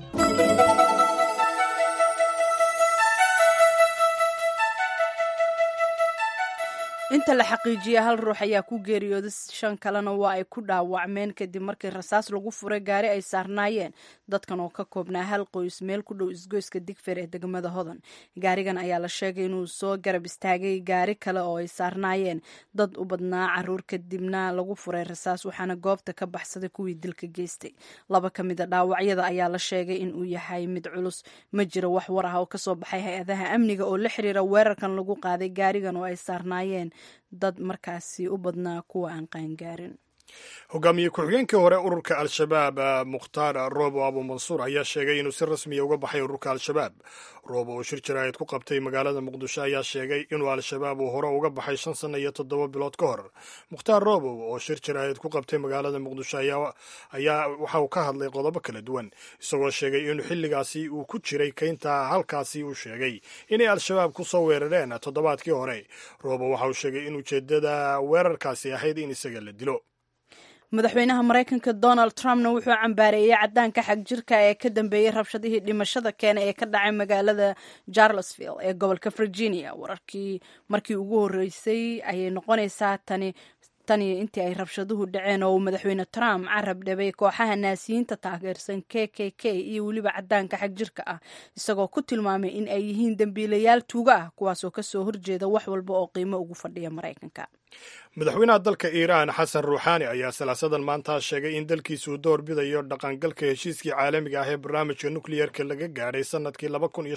inta la xaqiijiya hal ruux ayaa ku geeriyooday 5 kalena waa ay ku dhaawacmeen kadib markii rasaas lagu furay gaari ay saarnaayeen dadkan oo ka koobnaa hal qoys meel ku dhow isgoyska digfeer ee degmada hodan gaarigan ayaa la sheegay inuu soo garab istaagay gaari kale oo ay saarnaayeen dad u badnaa caruur kadibna lagu furay rasaas waxaana goobta ka baxsaday kuwii dilka geystay 2 ka mid a dhaawacyada ayaa la sheegay inuu yahay mid culus ma jiro wax war ah oo kasoo baxay hay-adaha amniga oo la xiriira weerarkan lagu qaaday gaarigan oo ay saarnaayeen dad markaasi u badnaa kuwa aan qaangaarin hogaamiye ku-xigeenkii hore ururka al-shabaab mukhtaar roobo abumansuur ayaa sheegay inuu si rasmiya uga baxay ururka al-shabaab roobo oo shir jaraa'id ku qabtay magaalada muqdisho ayaa sheegay inuu al-shabaab uu hore uga baxay 5 sano iyo 7 bilood ka hor mukhtaar roobo oo shir jaraa'id ku qabtay magaalada muqdisho ayaa waxa uu ka hadlay qodobo kala duwan isagoo sheegay inuu xilligaasi uu ku jiray kaynta halkaasi uu sheegay inay al-shabaab ku soo weerareen toddobaadkii hore roobo waxa uu sheegay in ujeeddada weerarkaasi ahayd in isaga la dilo madaxweynaha maraykanka donald trumpna wuxuu cambaareeyey cadaanka xag jirka ee ka dambeeyey rabshadihii dhimashada keena ee ka dhacay magaalada charlottesville ee gobolka virginia markii ugu horreysay ayay noqonaysaa tani intii ay rabshaduhu dhaceen oo uu madaxweyne trump carab dhabay kooxaha naasiyiinta taageersan KKK iyo weliba cadaanka xag jirka ah isagoo ku tilmaamay in ay yihiin dembiilayaal tuuga ah kuwaasoo kasoo horjeeda wax walba oo qiimo ugu fadhiya maraykanka madaxweynaha dalka iiraan xasan ruuxaani ayaa salaasadan maanta sheegay in dalkiisu uu door bidayo dhaqangalka heshiiskii caalamiga ah ee barnaamijka nukliyerka laga gaadhay sannadkii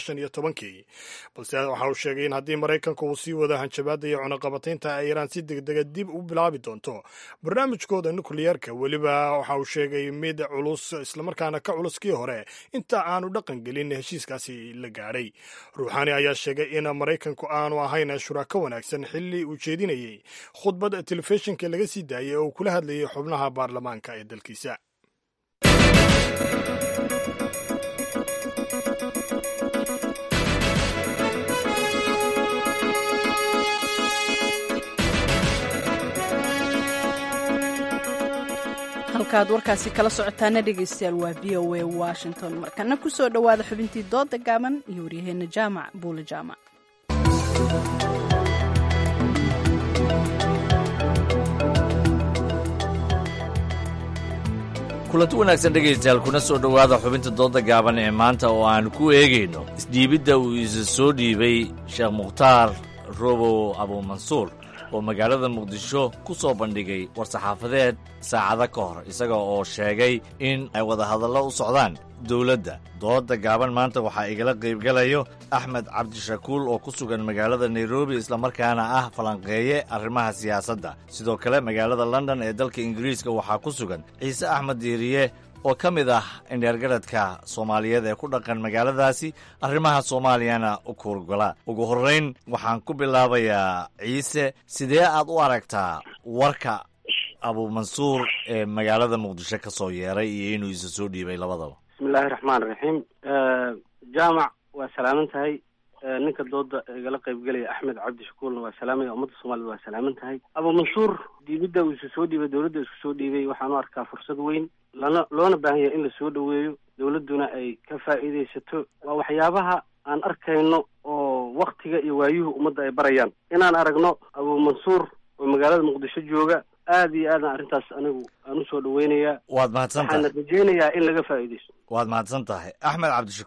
2015 balse waxa uu sheegay in haddii maraykanku uu sii wado hanjabaadda iyo cunaqabataynta ay iiraan si degdega dib u bilaabi doonto barnaamijkooda nukliyerka weliba waxa uu sheegay mid culus islamarkaana ka culus kii hore inta aanu dhaqan gelin heshiiskaasi la gaadhay ruuxaani ayaa sheegay in maraykanku aanu ahayn shuraako wanaagsan xilli uu jeedinayay khudbad telefishinka laga sii daayay oo uu kula hadlayay xubnaha baarlamaanka ee dalkiisa halkaad warkaasi kala socotaana dhegaystayaal waa v o a washington markana ku soo dhowaada xubintii dooda gaaban iyo waryaheena jaamac buule jaamac kulanti wanaagsan dhegaystayaal kuna soo dhowaada xubinta dooda gaaban ee maanta oo aan ku eegayno isdhiibidda uu isa soo dhiibay sheekh mukhtaar roobow abumansuur oo magaalada muqdisho ku soo bandhigay war-saxaafadeed saacado ka hor isaga oo sheegay in ay wadahadallo u socdaan dowladda dooda gaaban maanta waxaa igala qaybgalayo axmed cabdishakuul oo ku sugan magaalada nairobi islamarkaana ah falanqeeye arrimaha siyaasadda sidoo kale magaalada london ee dalka ingiriiska waxaa ku sugan ciise axmed diiriye oo ka mid ah indheergaradka soomaaliyeed ee ku dhaqan magaaladaasi arrimaha soomaaliyana u kuurgala ugu horrayn waxaan ku bilaabayaa ciise sidee aad u aragtaa warka abumansuur ee magaalada muqdisho ka soo yeeray iyo inuu isa soo dhiibay labadaba bismillahi raxmaan raxiim jaamac waa salaaman tahay ninka dooda igala qaybgelaya axmed cabdishakuulna waa salaamaya ummadda soomaaliyed waa salaaman tahay abumansuur dhiibidda uu isu soo dhiibay dowladda isku soo dhiibay waxaan u arkaa fursad weyn loona baahan yahay in la soo dhoweeyo dowladduna ay ka faa'iidaysato waa waxyaabaha aan arkayno oo waktiga iyo waayuhu ummadda ay barayaan inaan aragno abumansuur oo magaalada muqdisho jooga aad iyo aadan arrintaas anigu aan usoo dhaweynayaa waad mahadsan tahay waxaana rajeynayaa in laga faa'iidaysto waad mahadsan tahay axmed cabdishakuul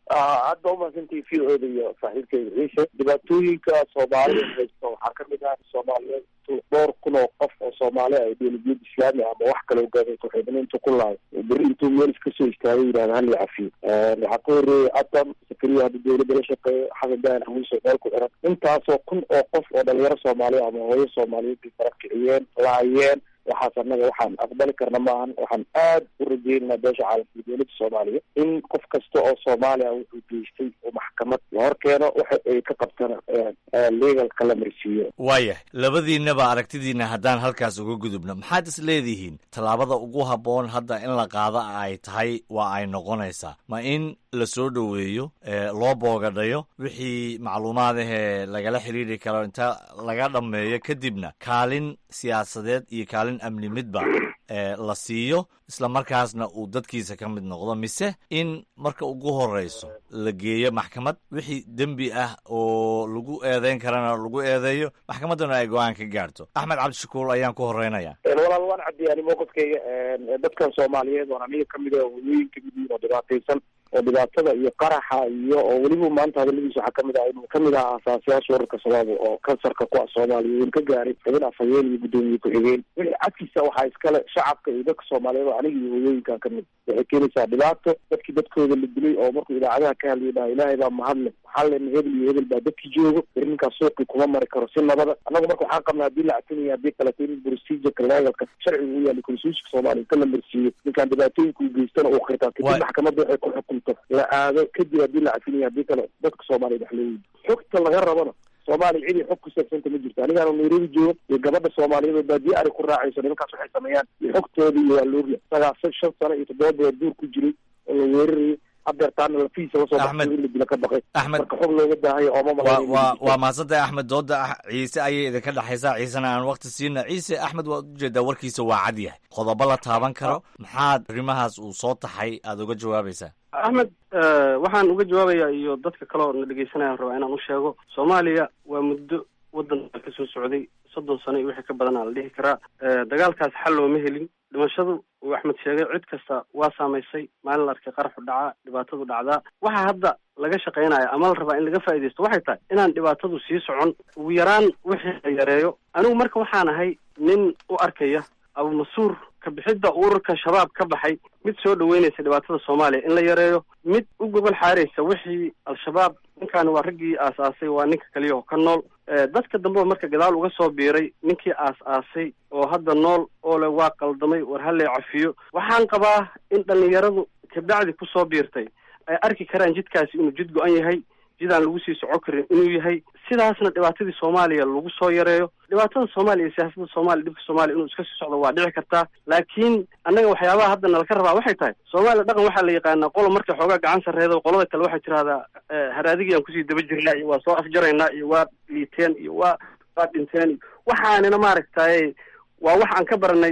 hadda umahadsantii v o da iyo saaxiibkeeda ciise dhibaatooyinka soomaalida haysto waxaa kamid ah soomaaliyeed dhowr kun oo qof oo soomaali ah ideolojiyad islaami ama wax kale ogaada kuxidhnaynta ku lahay beri intuu meel kasoo istaagay yidhahda hal la cafiyo waxaa ka horeeyay atam sakariya hadda dawladda la shaqeeyo xasan daan hawiiso meel ku xiran intaasoo kun oo qof oo dhalinyaro soomaaliya ama hooyo soomaaliyeed bay fara kiciyeen laayeen waxaas annaga waxaan aqbali karna maahan waxaan aad u rajeynaa beesha caalamka dowladda soomaaliya in qof kasta oo soomaaliya wuxuu geystay oo maxkamad la hor keeno waxa ay ka qabtana legalka la marsiiyo waayahay labadiinaba aragtidiina haddaan halkaas uga gudubno maxaad is leedihiin tallaabada ugu habboon hadda in la qaado ay tahay waa ay noqonaysaa ma in la soo dhoweeyo loo boogadhayo wixii macluumaadahee lagala xidhiidri karo inta laga dhammeeyo kadibna kaalin siyaasadeed iyo kaalin amni midba la siiyo isla markaasna uu dadkiisa ka mid noqdo mise in marka ugu horeyso la geeyo maxkamad wixii dembi ah oo lagu eedeyn karana lagu eedeeyo maxkamaddana ay go-aan ka gaarto axmed cabdishakuur ayaan ku horeynaya walaal waan caddeeyaan mowqifkayga dadkan soomaaliyeed oon aniga kamid a hooyooyin kamid yihiin oo dhibaataysan oo dhibaatada iyo qaraxa iyo oo weliba maanta hadaladiisa waxaa kamid ah inuu kamid aha asaasiyaasha ururka shabaab oo kansarka ku ah soomaaliya weyn ka gaaray xubin afhayeen iyo guddoomiye ku-xigeen wixii cadkiisa waxaa iskale shacabka iyo dadka soomaaliyeed oo aniga iyo hooyooyinkan kamid waxay keenaysaa dhibaato dadkii dadkooda la dilay oo markuu idaacadaha ka hadlaya dhaha ilaahay baa mahadle maxaa lena hebel iyo hebel baa dadkii joogo beri ninkaas suuqii kuma mari karo si nabada annagu marka waxaan qabnaa hadii la catinaya haddii kaleta in procedureka legalka sharciga u yaali konstitutionka soomaaliya inta la marsiiyo ninkaan dhibaatooyinka u geystana uu khirtaa kadib maxkamadda waxay ku xukunto la aado kadib haddii la cafinaya haddii kale dadka soomaaliya dhex loo weydi xogta laga rabana soomaaliya cid xog ku saabsanta ma jirto anigaana nairobi joogo iyo gabadha soomaaliyeed oo baadiye ari ku raacayso nimankaas waxay sameeyaan iyo xogtooda iyo waa loogya sagaashan 5 sano iyo 7 bilood duur ku jiray oo la weerarayay hadeertaana lafiisa lasoo baxay in la dila ka baqay marka xog looga baahayo waa mahadsantahay axmed dooda ciise ayay idinka dhexaysaa ciisena aan wakti siina ciise axmed waad ujeedaa warkiisa waa cad yahay qodobo la taaban karo maxaad arrimahaas uu soo taxay aada uga jawaabaysaa axmed waxaan uga jawaabayaa iyo dadka kale oo na dhegeysanayaan rabaa inaan u sheego soomaaliya waa muddo waddanka ka soo socday 30 sano iyo wixii ka badanaa la dhihi karaa dagaalkaas xal looma helin dhimashadu uu axmed sheegay cid kasta waa saamaysay maalin la arkay qaraxu dhacaa dhibaatadu dhacdaa waxaa hadda laga shaqaynaya ama la rabaa in laga faa'iidaysto waxay tahay inaan dhibaatadu sii socon ugu yaraan wixii la yareeyo anigu marka waxaan ahay nin u arkaya abumasuur ka bixidda ururka shabaab ka baxay mid soo dhaweynaysa dhibaatada soomaaliya in la yareeyo mid u gobol xaaraysa wixii al-shabaab ninkaani waa raggii aas-aasay waa ninka kaliya oo ka nool dadka dambe marka gadaal uga soo biiray ninkii aas-aasay oo hadda nool oo le waa qaldamay war ha lee cafiyo waxaan qabaa in dhallinyaradu kabacdi kusoo biirtay ay arki karaan jidkaasi inuu jid go-an yahay jid aan lagu sii soco karin inuu yahay sidaasna dhibaatadii soomaaliya lagu soo yareeyo dhibaatada soomaaliya iyo siyaasadda soomaaliya dhibka soomaaliya inuu iska sii socdo waa dhici kartaa laakiin annaga waxyaabaha hadda nalaka rabaa waxay tahay soomaaliya dhaqan waxaa la yaqaanaa qolo markay xoogaa gacan sarreedo qolada kale waxay tirahdaa haraadigiyaan kusii daba jirnaa iyo waa soo afjaraynaa iyo waa liiteen iyo waa dhinteen iyo waxaanina maaragtaye waa wax aan ka baranay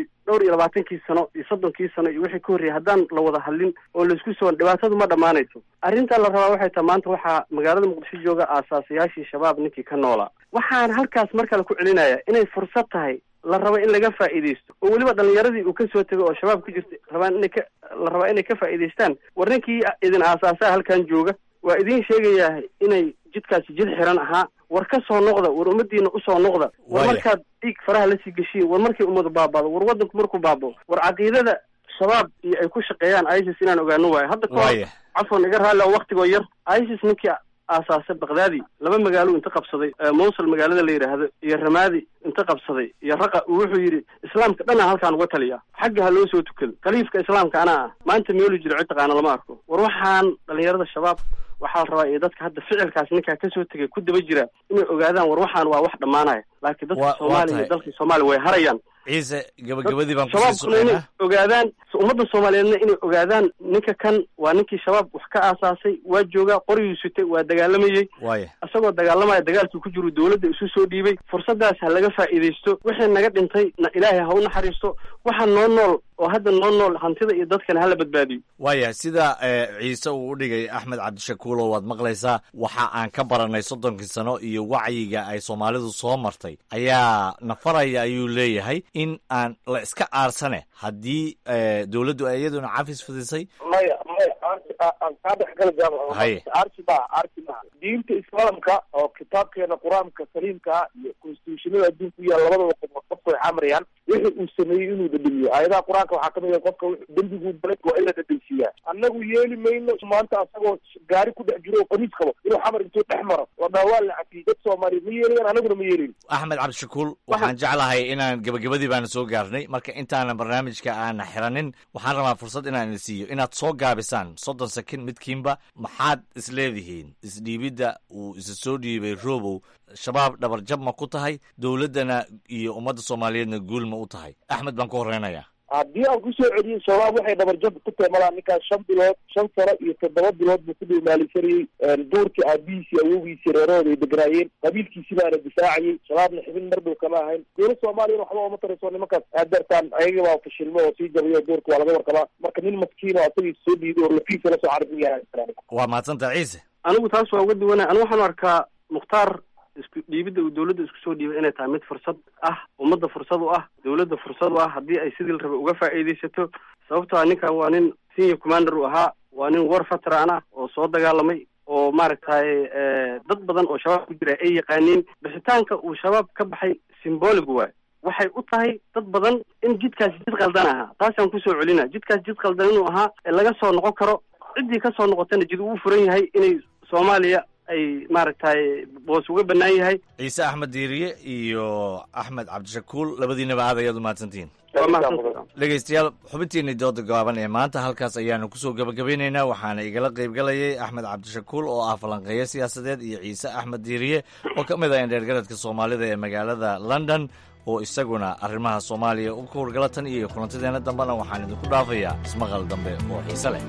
22 sano iyo 30 sano iyo wixii ka horreeyay haddaan la wada hadlin oo laisku soo dhibaatadu ma dhammaanayso arrinta la rabaa waxay tahay maanta waxaa magaalada muqdisho jooga aasaasayaashii shabaab ninkii ka noolaa waxaan halkaas mar kale ku celinaya inay fursad tahay la rabo in laga faa'iidaysto oo weliba dhallinyaradii uu ka soo tegay oo shabaab ku jirtay la rabaa inay ka faa'iidaystaan war ninkii idin aasaasaa halkan jooga waa idiin sheegayaa inay jidkaasi jid xiran ahaa war ka soo noqda war ummadiina usoo noqda war markaad dhiig faraha lasii geshiin war markay ummadu baabado war waddanku markuu baabao war caqiidada shabaab iyo ay ku shaqeeyaan isis inaan ogaano waayo hadda kahor cafwan iga raalli oo waktigoo yar isis ninkii aasaasay baghdadi 2 magaalo inta qabsaday Mosul magaalada la yiraahdo iyo Ramadi inta qabsaday iyo Raqa wuxuu yiri islaamka dhan halkaan uga taliya xagga ha loo soo tukado khaliifka islaamka ana maanta meelu jiro cid taqaan lama arko war waxaan dhalinyarada shabaab waxaa la rabaa in dadka hadda ficilkaas ninkaa ka soo tegay ku daba jira inay ogaadaan war waxaan waa wax dhammaanaya laakiin dadka Soomaaliya iyo dalka Soomaaliya way harayaan ciise gabagabadii baan ku sii soconnaa ogaadaan ummadda Soomaaliyeedna inay ogaadaan ninka kan waa ninkii shabaab wax ka aasaasay waa jooga qorigiisu sitay waa dagaalamayay asagoo dagaalamaya dagaalkii ku jiro dawladda isu soo dhiibay fursadaas ha laga faa'iidaysto wixii naga dhintay ilaahay ha u naxariisto waxa nool oo hadda nool hantida iyo dadkana hala badbaadiyo waaya sida ciise uu u dhigay axmed cabdishakuur waad maqlaysaa waxa aan ka baranay 30 sano iyo wacyiga ay Soomaalidu soo martay ayaa nafaraya ayuu leeyahay in aan la iska aarsane haddii dawladdu iyaduna cafis fidisay kaa dhexgala jaamac diinta islaamka oo kitaabkeena qur-aanka saliimka ah iyo constitutionada adduunka u yaal labadaba qofka way xamarayaan wixii uu sameeyey inuu dhadhamiyo aayadaha qur-aanka waxaa kamid ah qofka dembiguu balay waa in la dhadhansiiyaa annagu yeeli mayno maanta asagoo gaari ku dhex jiro oo qamiis qabo inuu xamar intuu dhex maro la dhaawaa la cafiyey dad soomaaliyeed ma yeelayaan annaguna ma yeelayn. axmed cabdishakuur waxaan jeclahay inaan gabagabadii baana soo gaarnay marka intaanan barnaamijka aana xiranin waxaan rabaa fursad inaan idin siiyo inaad soo gaabisaan 30 sakin midkiinba maxaad isleedihiin isdhiibidda uu isa soo dhiibay Robow shabaab dhabarjab ma ku tahay dowladdana iyo ummadda Soomaaliyeedna guul ma u tahay? Axmed baan ku horeynayaa. haddii aan kusoo celiyey shabaab waxay dhabarjab ku tahay malaa ninkaas 5 bilood 5 sano iyo 7 bilood buu ku dhimaalaysanayey duurkii aabihiisii awowgiisii reerahooda ay degnaayeen qabiilkiisii baana difaacayey shabaabna xibin mar dhow kama ahayn dowlad soomaaliyana waxba uma tarayso nimankaas aadartaan ayaga baa fashilmo oo sii jabayo duurka waa laga warqabaa marka nin maskiin oo asagii soo dhiiday oo lafiisa la soo carab u yahay. waa mahadsantaha ciise. anigu taas waa uga duwanay anigu waxaan arkaa mukhtaar isku dhiibidda uu dawladda isku soo dhiibay inay tahay mid fursad ah ummadda fursad u ah dawladda fursad u ah haddii ay sidii la rabay uga faa'iidaysato sababtoo ninkan waa nin senior commander uu ahaa waa nin war veteran ah oo soo dagaalamay oo maaragtay dad badan oo shabaab ku jira ay yaqaaniin bixitaanka uu shabaab ka baxay symbolic waay waxay u tahay dad badan in jidkaasi jid qaldan ahaa taasaan kusoo celina jidkaas jid qaldan inuu ahaa ee laga soo noqon karo ciddii ka soo noqotana jid uu furan yahay inay Soomaaliya ay maaragtay boos uga bannaan yahay. ciise axmed diiriye iyo axmed cabdishakuur labadiinaba aad ayaad u mahadsantihiin. dhegeystayaal xubintiina dooda gaaban ee maanta halkaas ayaanu kusoo gabagabeynaynaa waxaana igala qaybgalayay axmed cabdishakuur oo ah falanqeeyo siyaasadeed iyo ciise axmed diiriye oo ka mid ah indheergaradka soomaalida ee magaalada London oo isaguna arrimaha Soomaaliya u ka howlgala tan iyo kulantadeena dambena waxaan idinku dhaafayaa ismaqal dambe oo xiise leh.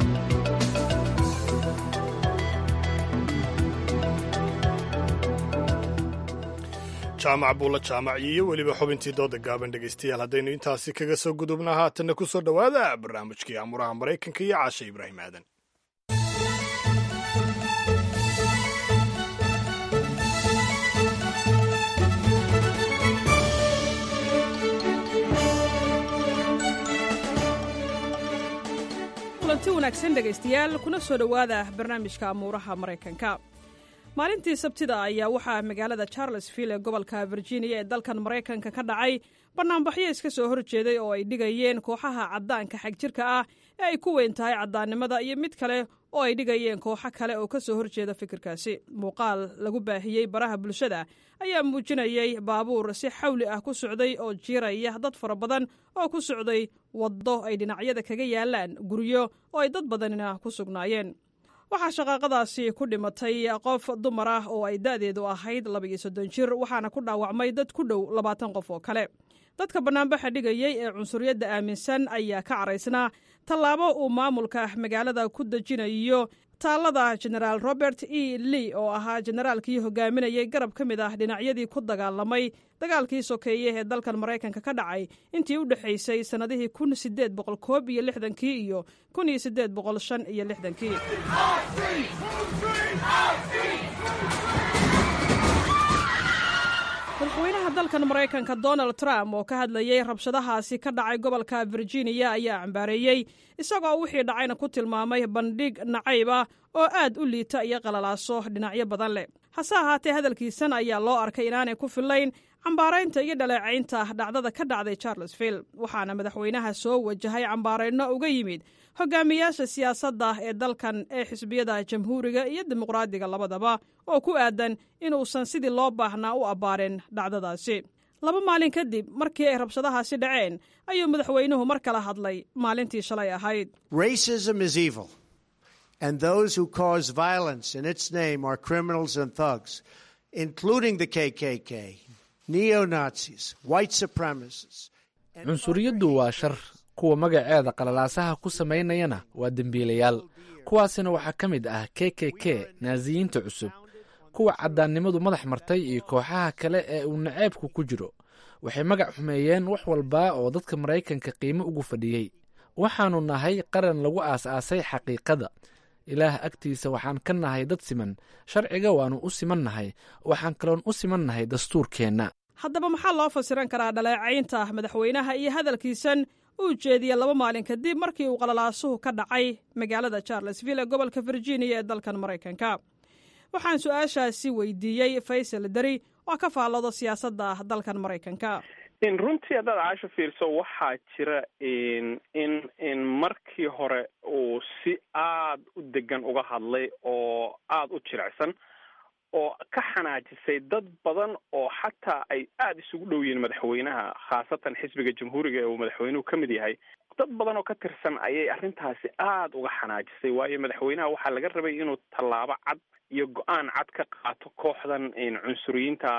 jaamac buulla jaamac iyo weliba xubintii dooda gaaban dhegaystayaal haddaynu intaasi kaga soo gudubna haatanna ku soo dhowaada barnaamijkii amuraha maraykanka iyo caashe ibraahim aadan. kulanti wanaagsan dhegaystayaal kuna soo dhowaada barnaamijka amuuraha maraykanka. maalintii sabtida ayaa waxaa magaalada charlesville ee gobolka virginia ee dalkan maraykanka ka dhacay bannaanbaxyo iska soo horjeeday oo ay dhigayeen kooxaha caddaanka xagjirka ah ee ay ku weyn tahay caddaannimada iyo mid kale oo ay dhigayeen kooxo kale oo ka soo horjeeda fikirkaasi. muuqaal lagu baahiyey baraha bulshada ayaa muujinayay baabuur si xawli ah ku socday oo jiiraya dad fara badan oo ku socday waddo ay dhinacyada kaga yaalaan guryo oo ay dad badanina ku sugnaayeen. waxaa shaqaaqadaasi ku dhimatay qof dumar ah oo ay da'deedu ahayd 32 jir waxaana ku dhaawacmay dad ku dhow 20 qof oo kale. dadka bannaanbaxa dhigayey ee cunsuriyadda aaminsan ayaa ka caraysnaa tallaabo uu maamulka magaalada ku dejinayo taallada jenaraal Robert E. Lee oo ahaa jenaraalkii hogaaminayay garab ka mid ah dhinacyadii ku dagaalamay dagaalkii sokeeye ee dalkan Maraykanka ka dhacay intii u dhaxaysay sanadihii 1861 iyo 1865. madaxweynaha dalkan Maraykanka Donald Trump oo ka hadlayay rabshadahaasi ka dhacay gobolka Virginia ayaa cambaareeyey isagoo wixii dhacayna ku tilmaamay bandhig nacayb ah oo aad u liita iyo qalalaaso dhinacyo badan leh. hase ahaatee hadalkiisan ayaa loo arkay inaanay ku fillayn cambaaraynta iyo dhaleecaynta dhacdada ka dhacday Charlottesville waxaana madaxweynaha soo wajahay cambaarayno uga yimid hogaamiyaasha siyaasadda ee dalkan ee xisbiyada jamhuuriga iyo dimuqraadiga labadaba oo ku aadan inuusan sidii loo baahnaa u abbaarin dhacdadaasi. 2 maalin kadib markii ay rabshadahaasi dhaceen ayuu madaxweynuhu mar kala hadlay maalintii shalay ahayd. Racism is evil and those who cause violence in its name are criminals and thugs, including the KKK, neo-Nazis, white supremacists. cunsuriyaddu waa shar kuwa magaceeda qalalaasaha ku samaynayana waa dembiilayaal kuwaasina waxaa ka mid ah KKK naaziyiinta cusub kuwa caddaannimadu madax martay iyo kooxaha kale ee uu naceebku ku jiro waxay magac xumeeyeen wax walba oo dadka Maraykanka qiimo ugu fadhiyey. waxaannu nahay qaran lagu aas-aasay xaqiiqada ilaah agtiisa waxaan ka nahay dad siman sharciga waannu u siman nahay waxaan kaloon u siman nahay dastuurkeenna. haddaba maxaa loo fasiran karaa dhaleecaynta madaxweynaha iyo hadalkiisan uu jeediya 2 maalin kadib markii uu qalalaasuhu ka dhacay magaalada Charlottesville ee gobolka Virginia ee dalkan Maraykanka? waxaan su-aashaasi weydiiyey Faysal Dari oo ka faallooda siyaasadda dalkan Maraykanka. runtii haddaad caasho fiirso waxaa jira in markii hore uu si aad u degan uga hadlay oo aad u jilicsan oo ka xanaajisay dad badan oo xataa ay aada isugu dhow yihiin madaxweynaha, khaasatan xisbiga jamhuuriga ee uu madaxweynuhu ka mid yahay. dad badan oo ka tirsan ayay arrintaasi aada uga xanaajisay, waayo madaxweynaha waxaa laga rabay inuu tallaabo cad iyo go-aan cad ka qaato kooxdan cunsuriyiinta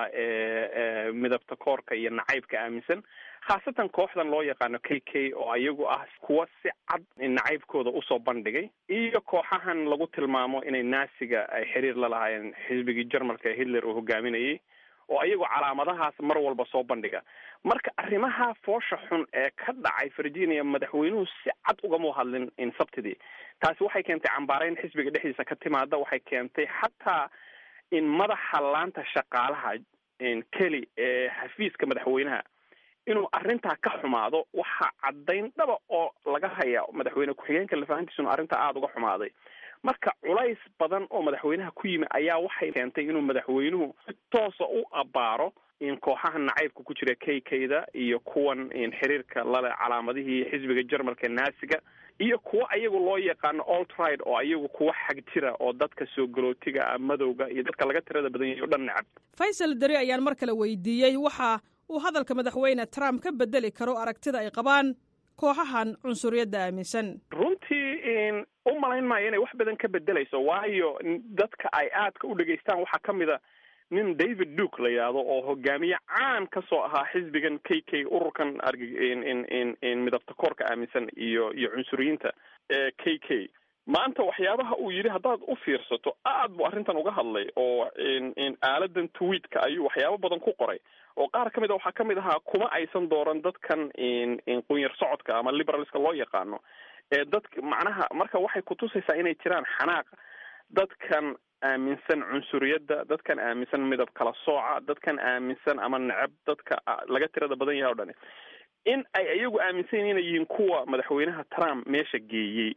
ee midabta koorka iyo nacaybka aaminsan, khaasatan kooxdan loo yaqaano k k oo iyagu ah kuwa si cad nacaybkooda usoo bandhigay, iyo kooxahan lagu tilmaamo inay naasiga ay xiriir la lahaayeen xisbigii jarmalka ee Hitler uu hogaaminayay, oo iyagu calaamadahaas mar walba soo bandhiga. marka arrimaha foosha xun ee ka dhacay Virginia madaxweynuhu si cad ugama hadlin sabtidii. taasi waxay keentay cambaareyn xisbiga dhexdiisa ka timaada, waxay keentay xataa in madaxa laanta shaqaalaha Kelly ee xafiiska madaxweynaha inuu arrintaa ka xumaado. waxaa caddayn dhaba oo laga haya madaxweyne ku-xigeenka lafahantiisa inuu arrintaa aada uga xumaaday. marka culays badan oo madaxweynaha ku yimi ayaa waxay keentay inuu madaxweynuhu si toosa u abaaro kooxaha nacaybka ku jira k k-da iyo kuwan xiriirka lale calaamadihii xisbiga jarmalka naasiga, iyo kuwa ayagu loo yaqaano alt-right oo ayagu kuwa xag jira oo dadka soo galootiga madowga iyo dadka laga tirada badan yahay oo dhan necab. Faysal Dari ayaan mar kale weydiiyey waxa uu hadalka madaxweyne Trump ka bedeli karo aragtida ay qabaan kooxahan cunsuriyadda aaminsan. runtii u malayn maayo inay wax badan ka bedelayso, waayo dadka ay aadka u dhegaystaan waxaa ka mid a nin David Duke la yidhaahdo oo hogaamiye caan ka soo ahaa xisbigan k k ururkan midabta koorka aaminsan iyo cunsuriyiinta ee k k. maanta waxyaabaha uu yidhi haddaad u fiirsato aad buu arrintan uga hadlay, oo aaladan tweetka ayuu waxyaabo badan ku qoray, oo qaar ka mid a waxaa ka mid ahaa kuma aysan dooran dadkan qunyar socodka ama liberalska loo yaqaano ee dadka macnaha marka waxay kutusaysaa inay jiraan xanaaq dadkan aaminsan cunsuriyadda, dadkan aaminsan midab kala sooca, dadkan aaminsan ama necab dadka laga tirada badan yahay o dhani in ay iyagu aaminsan inay yihiin kuwa madaxweynaha Trump meesha geeyey.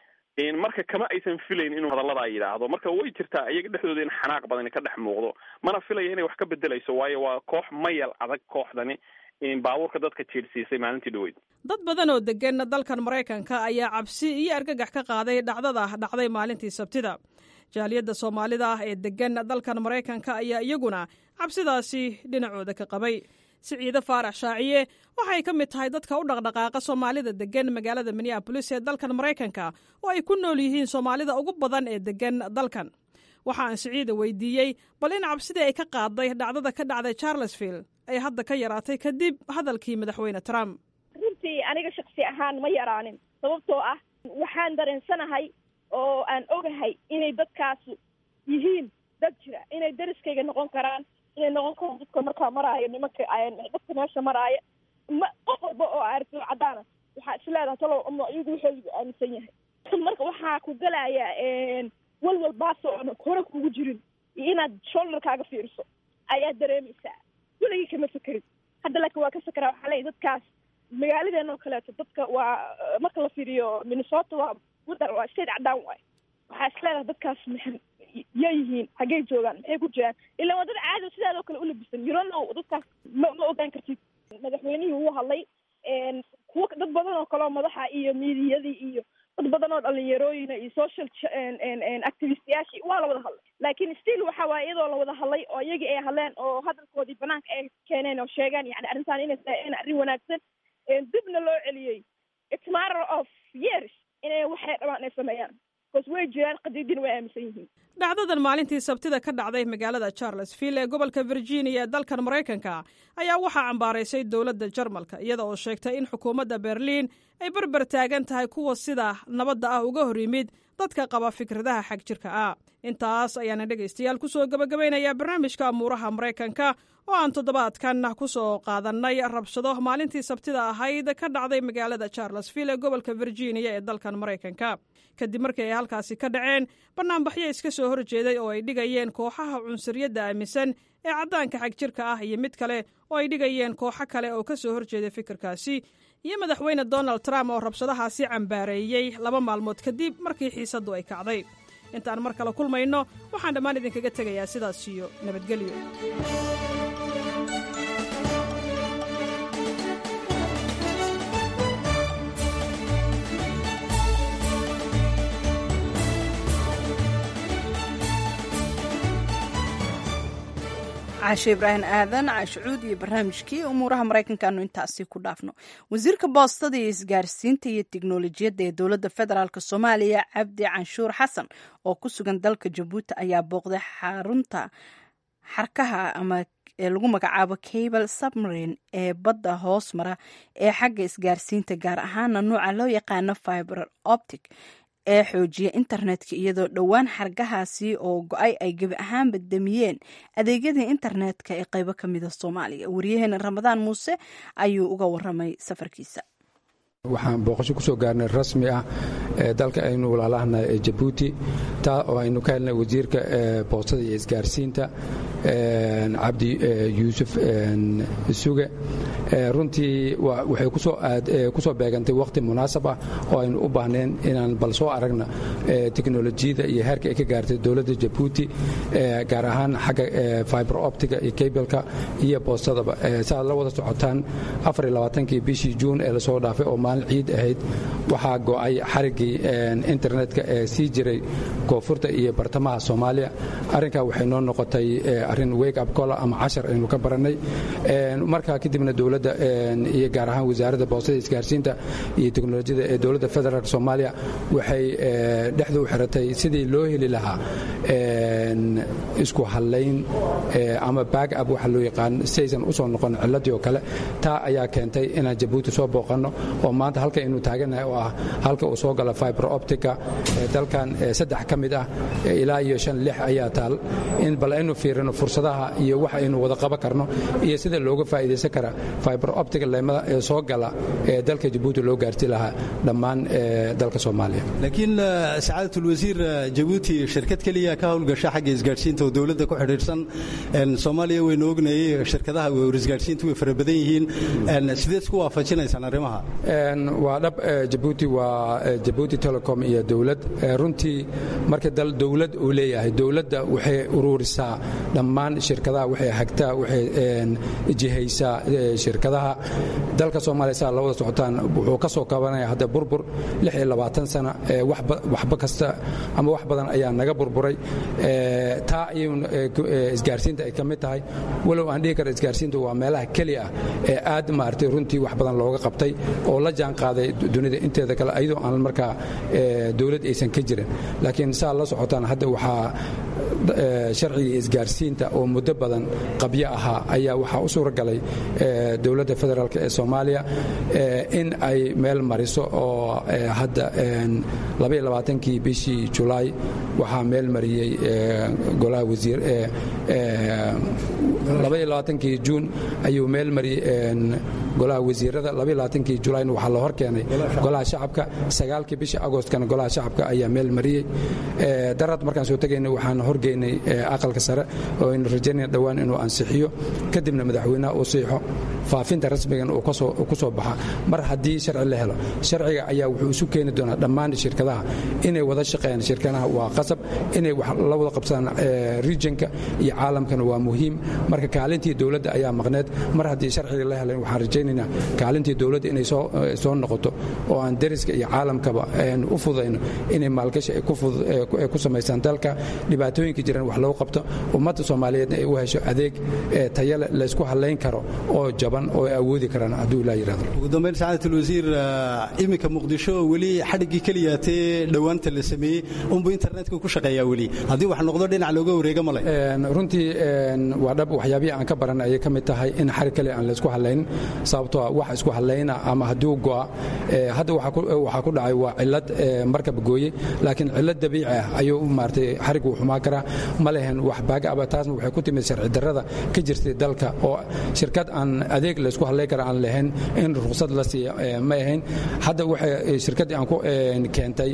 marka kama aysan filayn inuu hadalladaa yidhaahdo. marka way jirtaa iyaga dhexdooda in xanaaq badan ka dhex muuqdo, mana filaya inay wax ka bedelayso, waayo waa koox mayal adag kooxdani baabuurka dadka jeedsiisay maalintii dhaweyd. dad badan oo degan dalkan Maraykanka ayaa cabsi iyo argagax ka qaaday dhacday maalintii Sabtida. jaaliyadda Soomaalida ee degan dalkan Maraykanka ayaa iyaguna cabsidaasi dhinacooda ka qabay. Siciide Faarax Shaaciye waxay ka mid tahay dadka u dhaqdhaqaaqa Soomaalida degan magaalada Minneapolis ee dalkan Maraykanka oo ay ku nool yihiin Soomaalida ugu badan ee degan dalkan. waxaan Siciide weydiiyey bal in cabsidii ay ka qaaday dhacdada ka dhacday Charlottesville ay hadda ka yaraatay kadib hadalkii madaxweyne Trump. runtii aniga shakhsi ahaan ma yaraanin, sababtoo ah waxaan dareensanahay oo aan ogahay inay dadkaas yihiin dad jira, inay dariskayga noqon karaan, inay noqon karaan dadka markaa maraayo, nimanka dadka meesha maraayo, qof walba oo aragto cadaana waxaa isleedahay talow ama iyagu wuxuu aaminsan yahay. marka waxaa ku galaya walwal baaso oona hore kugu jirin iyo inaad shoulderkaaga fiiriso ayaa dareemaysaa. weligii kama fekerin, hadda laakiin waa ka fekeraa. waxaa leeyahay dadkaas magaaladeena oo kaleeto dadka waa marka la fiiriyo Minnesota waa waddan waa state cadaan waay. waxaa isleedahay dadkaas yay yihiin, xaggey joogaan, maxay ku jiraan, ilaa waa dad caadi sidaadoo kale u labisan. you don't know dadkaas ma ogaan kartid. madaxweynihii wuu hadlay, kuwa dad badan oo kale oo madaxa iyo miidiyadii iyo dad badan oo dhalinyarooyina iyo social activistiyaashii waa la wada hadlay, laakiin still waxa waaye iyadoo la wada hadlay oo iyagii ay hadleen oo hadalkoodii banaanka ay keeneen oo sheegaan yani arrintan inay tahay arrin wanaagsan, dibna loo celiyey. it's matter of years inay waxay dhabaan ay sameeyaan, because way jiraan qadiidin way aaminsan yihiin. dhacdadan maalintii Sabtida ka dhacday magaalada Charlottesville ee gobolka Virginia ee dalkan Maraykanka ayaa waxaa cambaaraysay dowladda Jarmalka iyada oo sheegtay in xukuumadda Berlin ay barbar taagan tahay kuwa sida nabadda ah uga hor yimid dadka qaba fikradaha xag jirka ah. intaas ayaana dhegaystayaal ku soo gabagabaynayaa barnaamijka amuuraha Maraykanka oo aan toddobaadkan ku soo qaadanay rabshado maalintii Sabtida ahayd ka dhacday magaalada Charlottesville ee gobolka Virginia ee dalkan Maraykanka kadib markii ay halkaasi ka dhaceen banaanbaxyo iska soo horjeeday oo ay dhigayeen kooxaha cunsuriyadda aaminsan ee caddaanka xagjirka ah iyo mid kale oo ay dhigayeen kooxo kale oo ka soo horjeeda fikirkaasi iyo madaxweyne donald trump oo rabshadahaasi cambaareeyey 2 maalmood kadib markii xiisaddu ay kacday intaan mar kale kulmayno waxaan dhammaan idinkaga tegayaa sidaas iyo nabadgelyo. caashe ibraahim aadan caashe cuud iyo barnaamijkii umuuraha maraykankaanu intaasi ku dhaafno. wasiirka boostada iyo isgaarsiinta iyo tiknolojiyadda ee dowladda federaalk soomaaliya cabdi canshuur xasan oo ku sugan dalka jabuuti ayaa booqday xarunta xarkaha ama ee lagu magacaabo cable submarine ee badda hoos mara ee xagga isgaarsiinta gaar ahaana nuuca loo yaqaano fiber optic ee xoojiya internetka iyadoo dhowaan xargahaasi oo go-ay ay gebi ahaanba damiyeen adeegyadii internetka ee qaybo ka mida soomaaliya. wariyaheena ramadaan muuse ayuu uga waramay safarkiisa. waxaan booqasho ku soo gaarnay rasmi ah dalka aynu walaalahanahay ee jabuuti taa oo aynu ka helnay wasiirka boostada iyo isgaarsiinta cabdi yuusuf suge. runtii waxay ku soo beegantay waqti munaasab ah oo aynu u baahneen inaan bal soo aragna teknolojiyada iyo heerka ay ka gaartay dowladda jabuuti gaar ahaan xagga fiber optiga iyo cableka iyo boostadaba. saaad la wada socotaan 24kii bishii juun ee lasoo dhaafay oo ciid ahayd waxaa go'ay xariggii internetka ee sii jiray koonfurta iyo bartamaha soomaaliya. arrinkaa waxay noo noqotay arrin wake up call ama cashar aynu ka barannay. markaa kadibna dowladda iyo gaar ahaan wasaaradda boostada isgaarsiinta iyo teknolojiyada ee dowladda federaalk soomaaliya waxay dhexda u xiratay sidii loo heli lahaa isku hadlayn ama back up waxa loo yaqaan si aysan u soo noqon ciladii oo kale. taa ayaa keentay inaan jabuuti soo booqanno oo maanta halka aynu taaganahay oo ah halka uu soo gala fiber optica dalkan 3 ka mid ah ilaa iyo 5-6 ayaa taal in bal aynu fiirino fursadaha iyo waxa aynu wada qaban karno iyo sida looga faa'iideysan kara fiber optica leemada ee soo gala ee dalka Djibouti loo gaarti lahaa dhammaan dalka Soomaaliya. laakiin sacaadatul wasiir Djibouti shirkad kaliya ka howlgasha xagga isgaarsiinta oo dawladda ku xiriirsan Soomaaliya way noognaayay shirkadaha isgaarsiintu way farabadan yihiin sidee isku waafajinaysan arrimaha waa dhab Djibouti waa Djibouti Telecom iyo dawlad runtii marka dawlad uu leeyahay dawladda waxay ururisaa dhammaan shirkadaha waxay hagtaa waxay jihaysaa shirkadaha dalka Soomaaliya saa la wada socotaan wuxuu ka soo kabanaya hadda burbur 26 sano waxba kasta ama wax badan ayaa naga burburay taa ayuu isgaarsiinta ay kamid tahay walow aan dhihi karo isgaarsiintu waa meelaha kaliya ah ee aad maartay runtii wax badan looga qabtay oo la jaan qaaday dunida inteeda kale ayadoo aan markaa dawlad aysan ka jirin laakiin saa la socotaan hadda waxaa sharciga isgaarsiinta oo muddo badan qabyo ahaa ayaa waxaa u suuragalay dowladda federaalk ee Soomaaliya in ay meel mariso oo hadda 22kii bishii July waxaa meel mariyay golaha wasiir 22kii June ayuu meel mariyay golaha wasiirada 22kii July waxaa la horkeenay golaha shacabka 9kii bishii Agostkana golaha shacabka ayaa meel mariyay darad markaan soo tagaynay waxaan horgeynay aqalka sare oo in rajaynay dhawaan inuu ansixiyo kadibna madaxweynaha uu saxiixo faafinta rasmigan uu ku soo baxa mar haddii sharci la helo sharciga ayaa wuxuu isu keeni doonaa dhammaan shirkadaha inay wada shaqeeyaan shirkadaha waa qasab inay wax la wada qabsadaan regionka iyo caalamkana waa muhiim marka kaalintii dawladda ayaa maqneed mar haddii sharciga la helo waxaan rajaynaynaa kaalintii dawladda inay soo noqoto oo aan dariska iyo caalamkaba u fududayno inay maalgashi ay ku samaystaan dalka dhibaatooyinka jiraan wax loo qabto ummadda Soomaaliyeedna ay u hesho adeeg tayo la isku haleyn karo oo jaban oo ay awoodi karaan hadduu la yiraahdo. ugu dambeyn sacaadatul wasiir imika Muqdisho wali xadhigii kaliyaatee dhawaanta la sameeyay umbu internetka ku shaqeeyaa wali haddii wax noqdo dhinac looga wareega malay runtii waa dhab waxyaabihi aan ka baranay ay kamid tahay in xarig kale aan la isku haleyn sababtoo wax isku haleyna ama hadduu go'a hadda waxa ku dhacay waa cilad markab gooyay laakiin cilad dabiici ah ayuu maartay xarigu xumaa kara ma lehen wax baaga aba taasna waxay ku timid sharci darrada ka jirtay dalka oo shirkad aan adeeg la isku haleyn kara aan lahayn in ruqsad la siiyo ma ahayn hadda waxay shirkadii aan ku keentay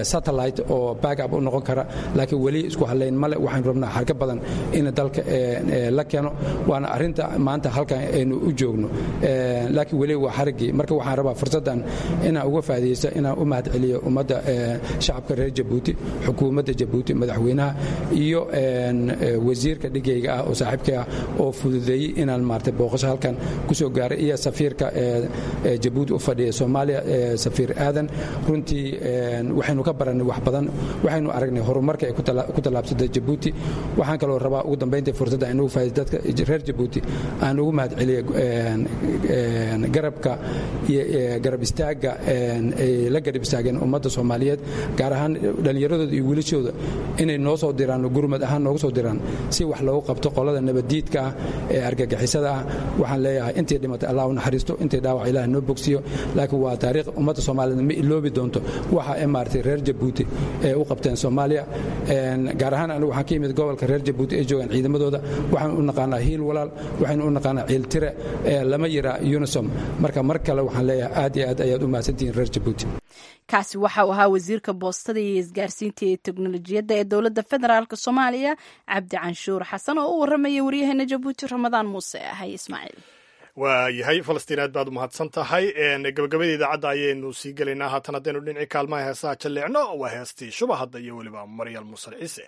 satellite oo back up u noqon kara laakiin wali isku haleyn male waxaan rabnaa xarka badan in dalka la keeno waana arrinta maanta halkan aynu u joogno laakiin weli waa xarigii marka waxaan rabaa fursaddan inaan uga faa'iidaysto inaan u mahad celiyo ummadda shacabka reer jabuuti xukuumadda jabuuti madaxweynaha iyo wasiirka dhigayga ah oo saaxiibkay ah oo fududeeyey inaan maartay booqasho halkan ku soo gaaray iyo safiirka jabuuti u fadhiya soomaaliya safiir aadan runtii waxaynu ka barannay wax badan waxaynu aragnay horumarka ay ku tallaabsatay jabuuti waxaan kaloo rabaa ugu dambayntii fursadda inugu faa'iido dadka reer jabuuti aan ugu mahad celiyo garabka iyo garab istaagga ay la garab istaageen ummadda soomaaliyeed gaar ahaan dhallinyaradooda iyo wiilashooda inay noo soo diraan gurmad ahaan noogu soo diraan si wax loogu qabto qolada nabaddiidka ah ee argagixisada ah waxaan leeyahay intii dhimatay allah u naxariisto intii dhaawac ilaah noo bogsiyo laakiin waa taariikh ummadda soomaaliyeed ma iloobi doonto waxa ay maartay reer jabuuti ee u qabteen soomaaliya gaar ahaan anigu waxaan ka yimid gobolka reer jabuuti ay joogaan ciidamadooda waxaan u naqaanaa hiil walaal waxaynu u naqaanaa ciiltire lama yiraa unisom marka mar kale waxaan leeyahay aad iyo aad ayaad u mahadsantihiin reer jabuuti kaasi waxa uu ahaa wasiirka boostada iyo isgaarsiinta iyo teknolojiyadda ee dowladda federaalk soomaaliya cabdi canshuur xasan oo u warramaya waryaheena jabuuti ramadaan muuse ahay ismaaciil waa yahay falastiin aad baad u mahadsan tahay gabagabadii idaacadda ayaynu sii gelaynaa haatan haddaynu dhinacii kaalmaha heesaha jalleecno waa heestii shubahadda iyo weliba maryal muusal ciise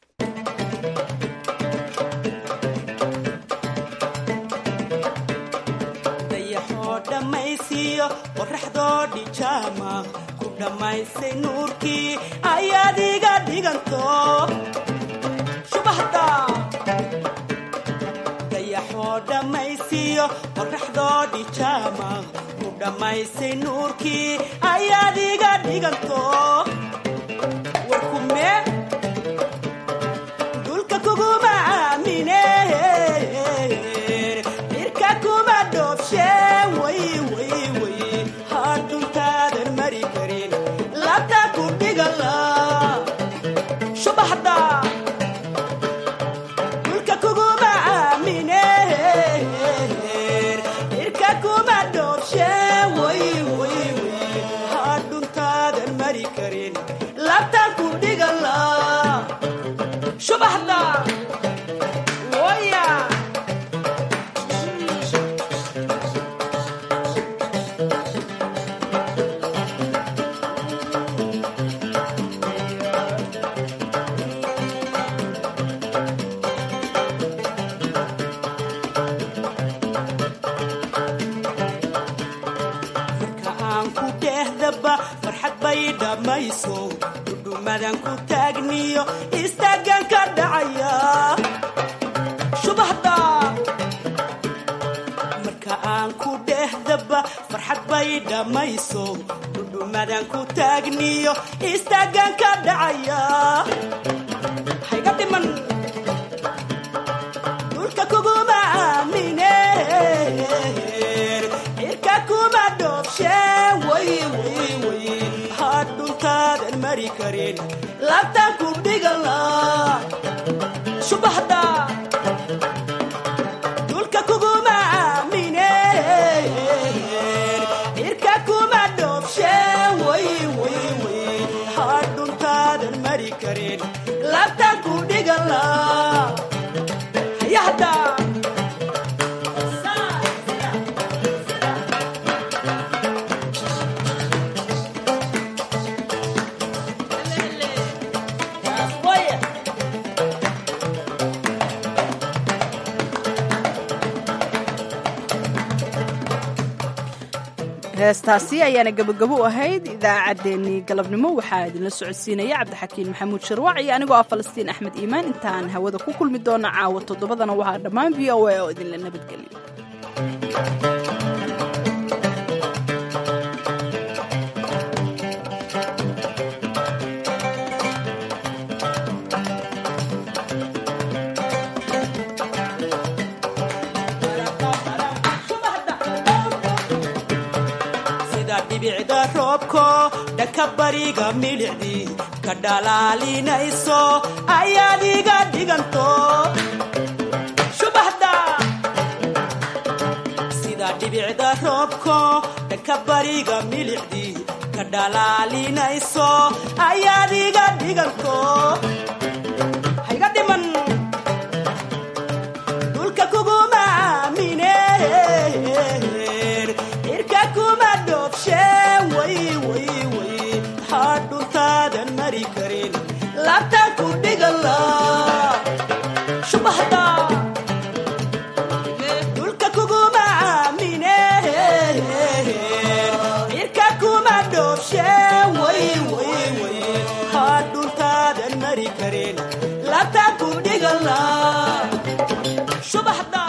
dhammaysiyo qorraxdoo dhijaama ku dhammaysay nuurkii ayaad iga dhiganto shubahda dayaxoo dhammaysiyo qorraxdoo dhijaama ku dhammaysay nuurkii ayaad iga dhiganto warkume dulka kuguma aamine irka kuma dhoobshe haduntaadan mari karin labta ku dhigala shubahda dulka kuguma aamine irka kuma dhoobshe haduntaadan mari karin labta ku dhigala shubahda woya farxad bay dhammayso dhudhumadan ku taagniyo istaagan ka dhacaya shubahda marka aan ku dhehdaba farxad bay dhammayso dhudhumadan ku taagniyo istaagan ka dhacaya hayga dhiman dhulka kuguma aamine irka kuma dhoobshe haduntaadan mari karin labtaan ku dhigala shubahda dulka kuguma aamine irka kuma dhoobshe haduntaadan mari karin labtaan ku dhigala hayahda heestaasi ayaana gabagabo u ahayd idaacaddeenii galabnimo waxaa idinla socodsiinaya cabdixakiin maxamuud sharwac iyo anigoo ah falastiin axmed iimaan intaan hawada ku kulmi doona caawa toddobadana waxaa dhammaan v o a oo idinla nabadgeliyo dhibicda roobko dhanka bariga milicdii ka dhalaalinayso ayaad iga dhiganto shubahda sida dhibicda roobko dhanka bariga milicdii ka dhalaalinayso ayaad iga dhiganto hayga dhiman la la subaxda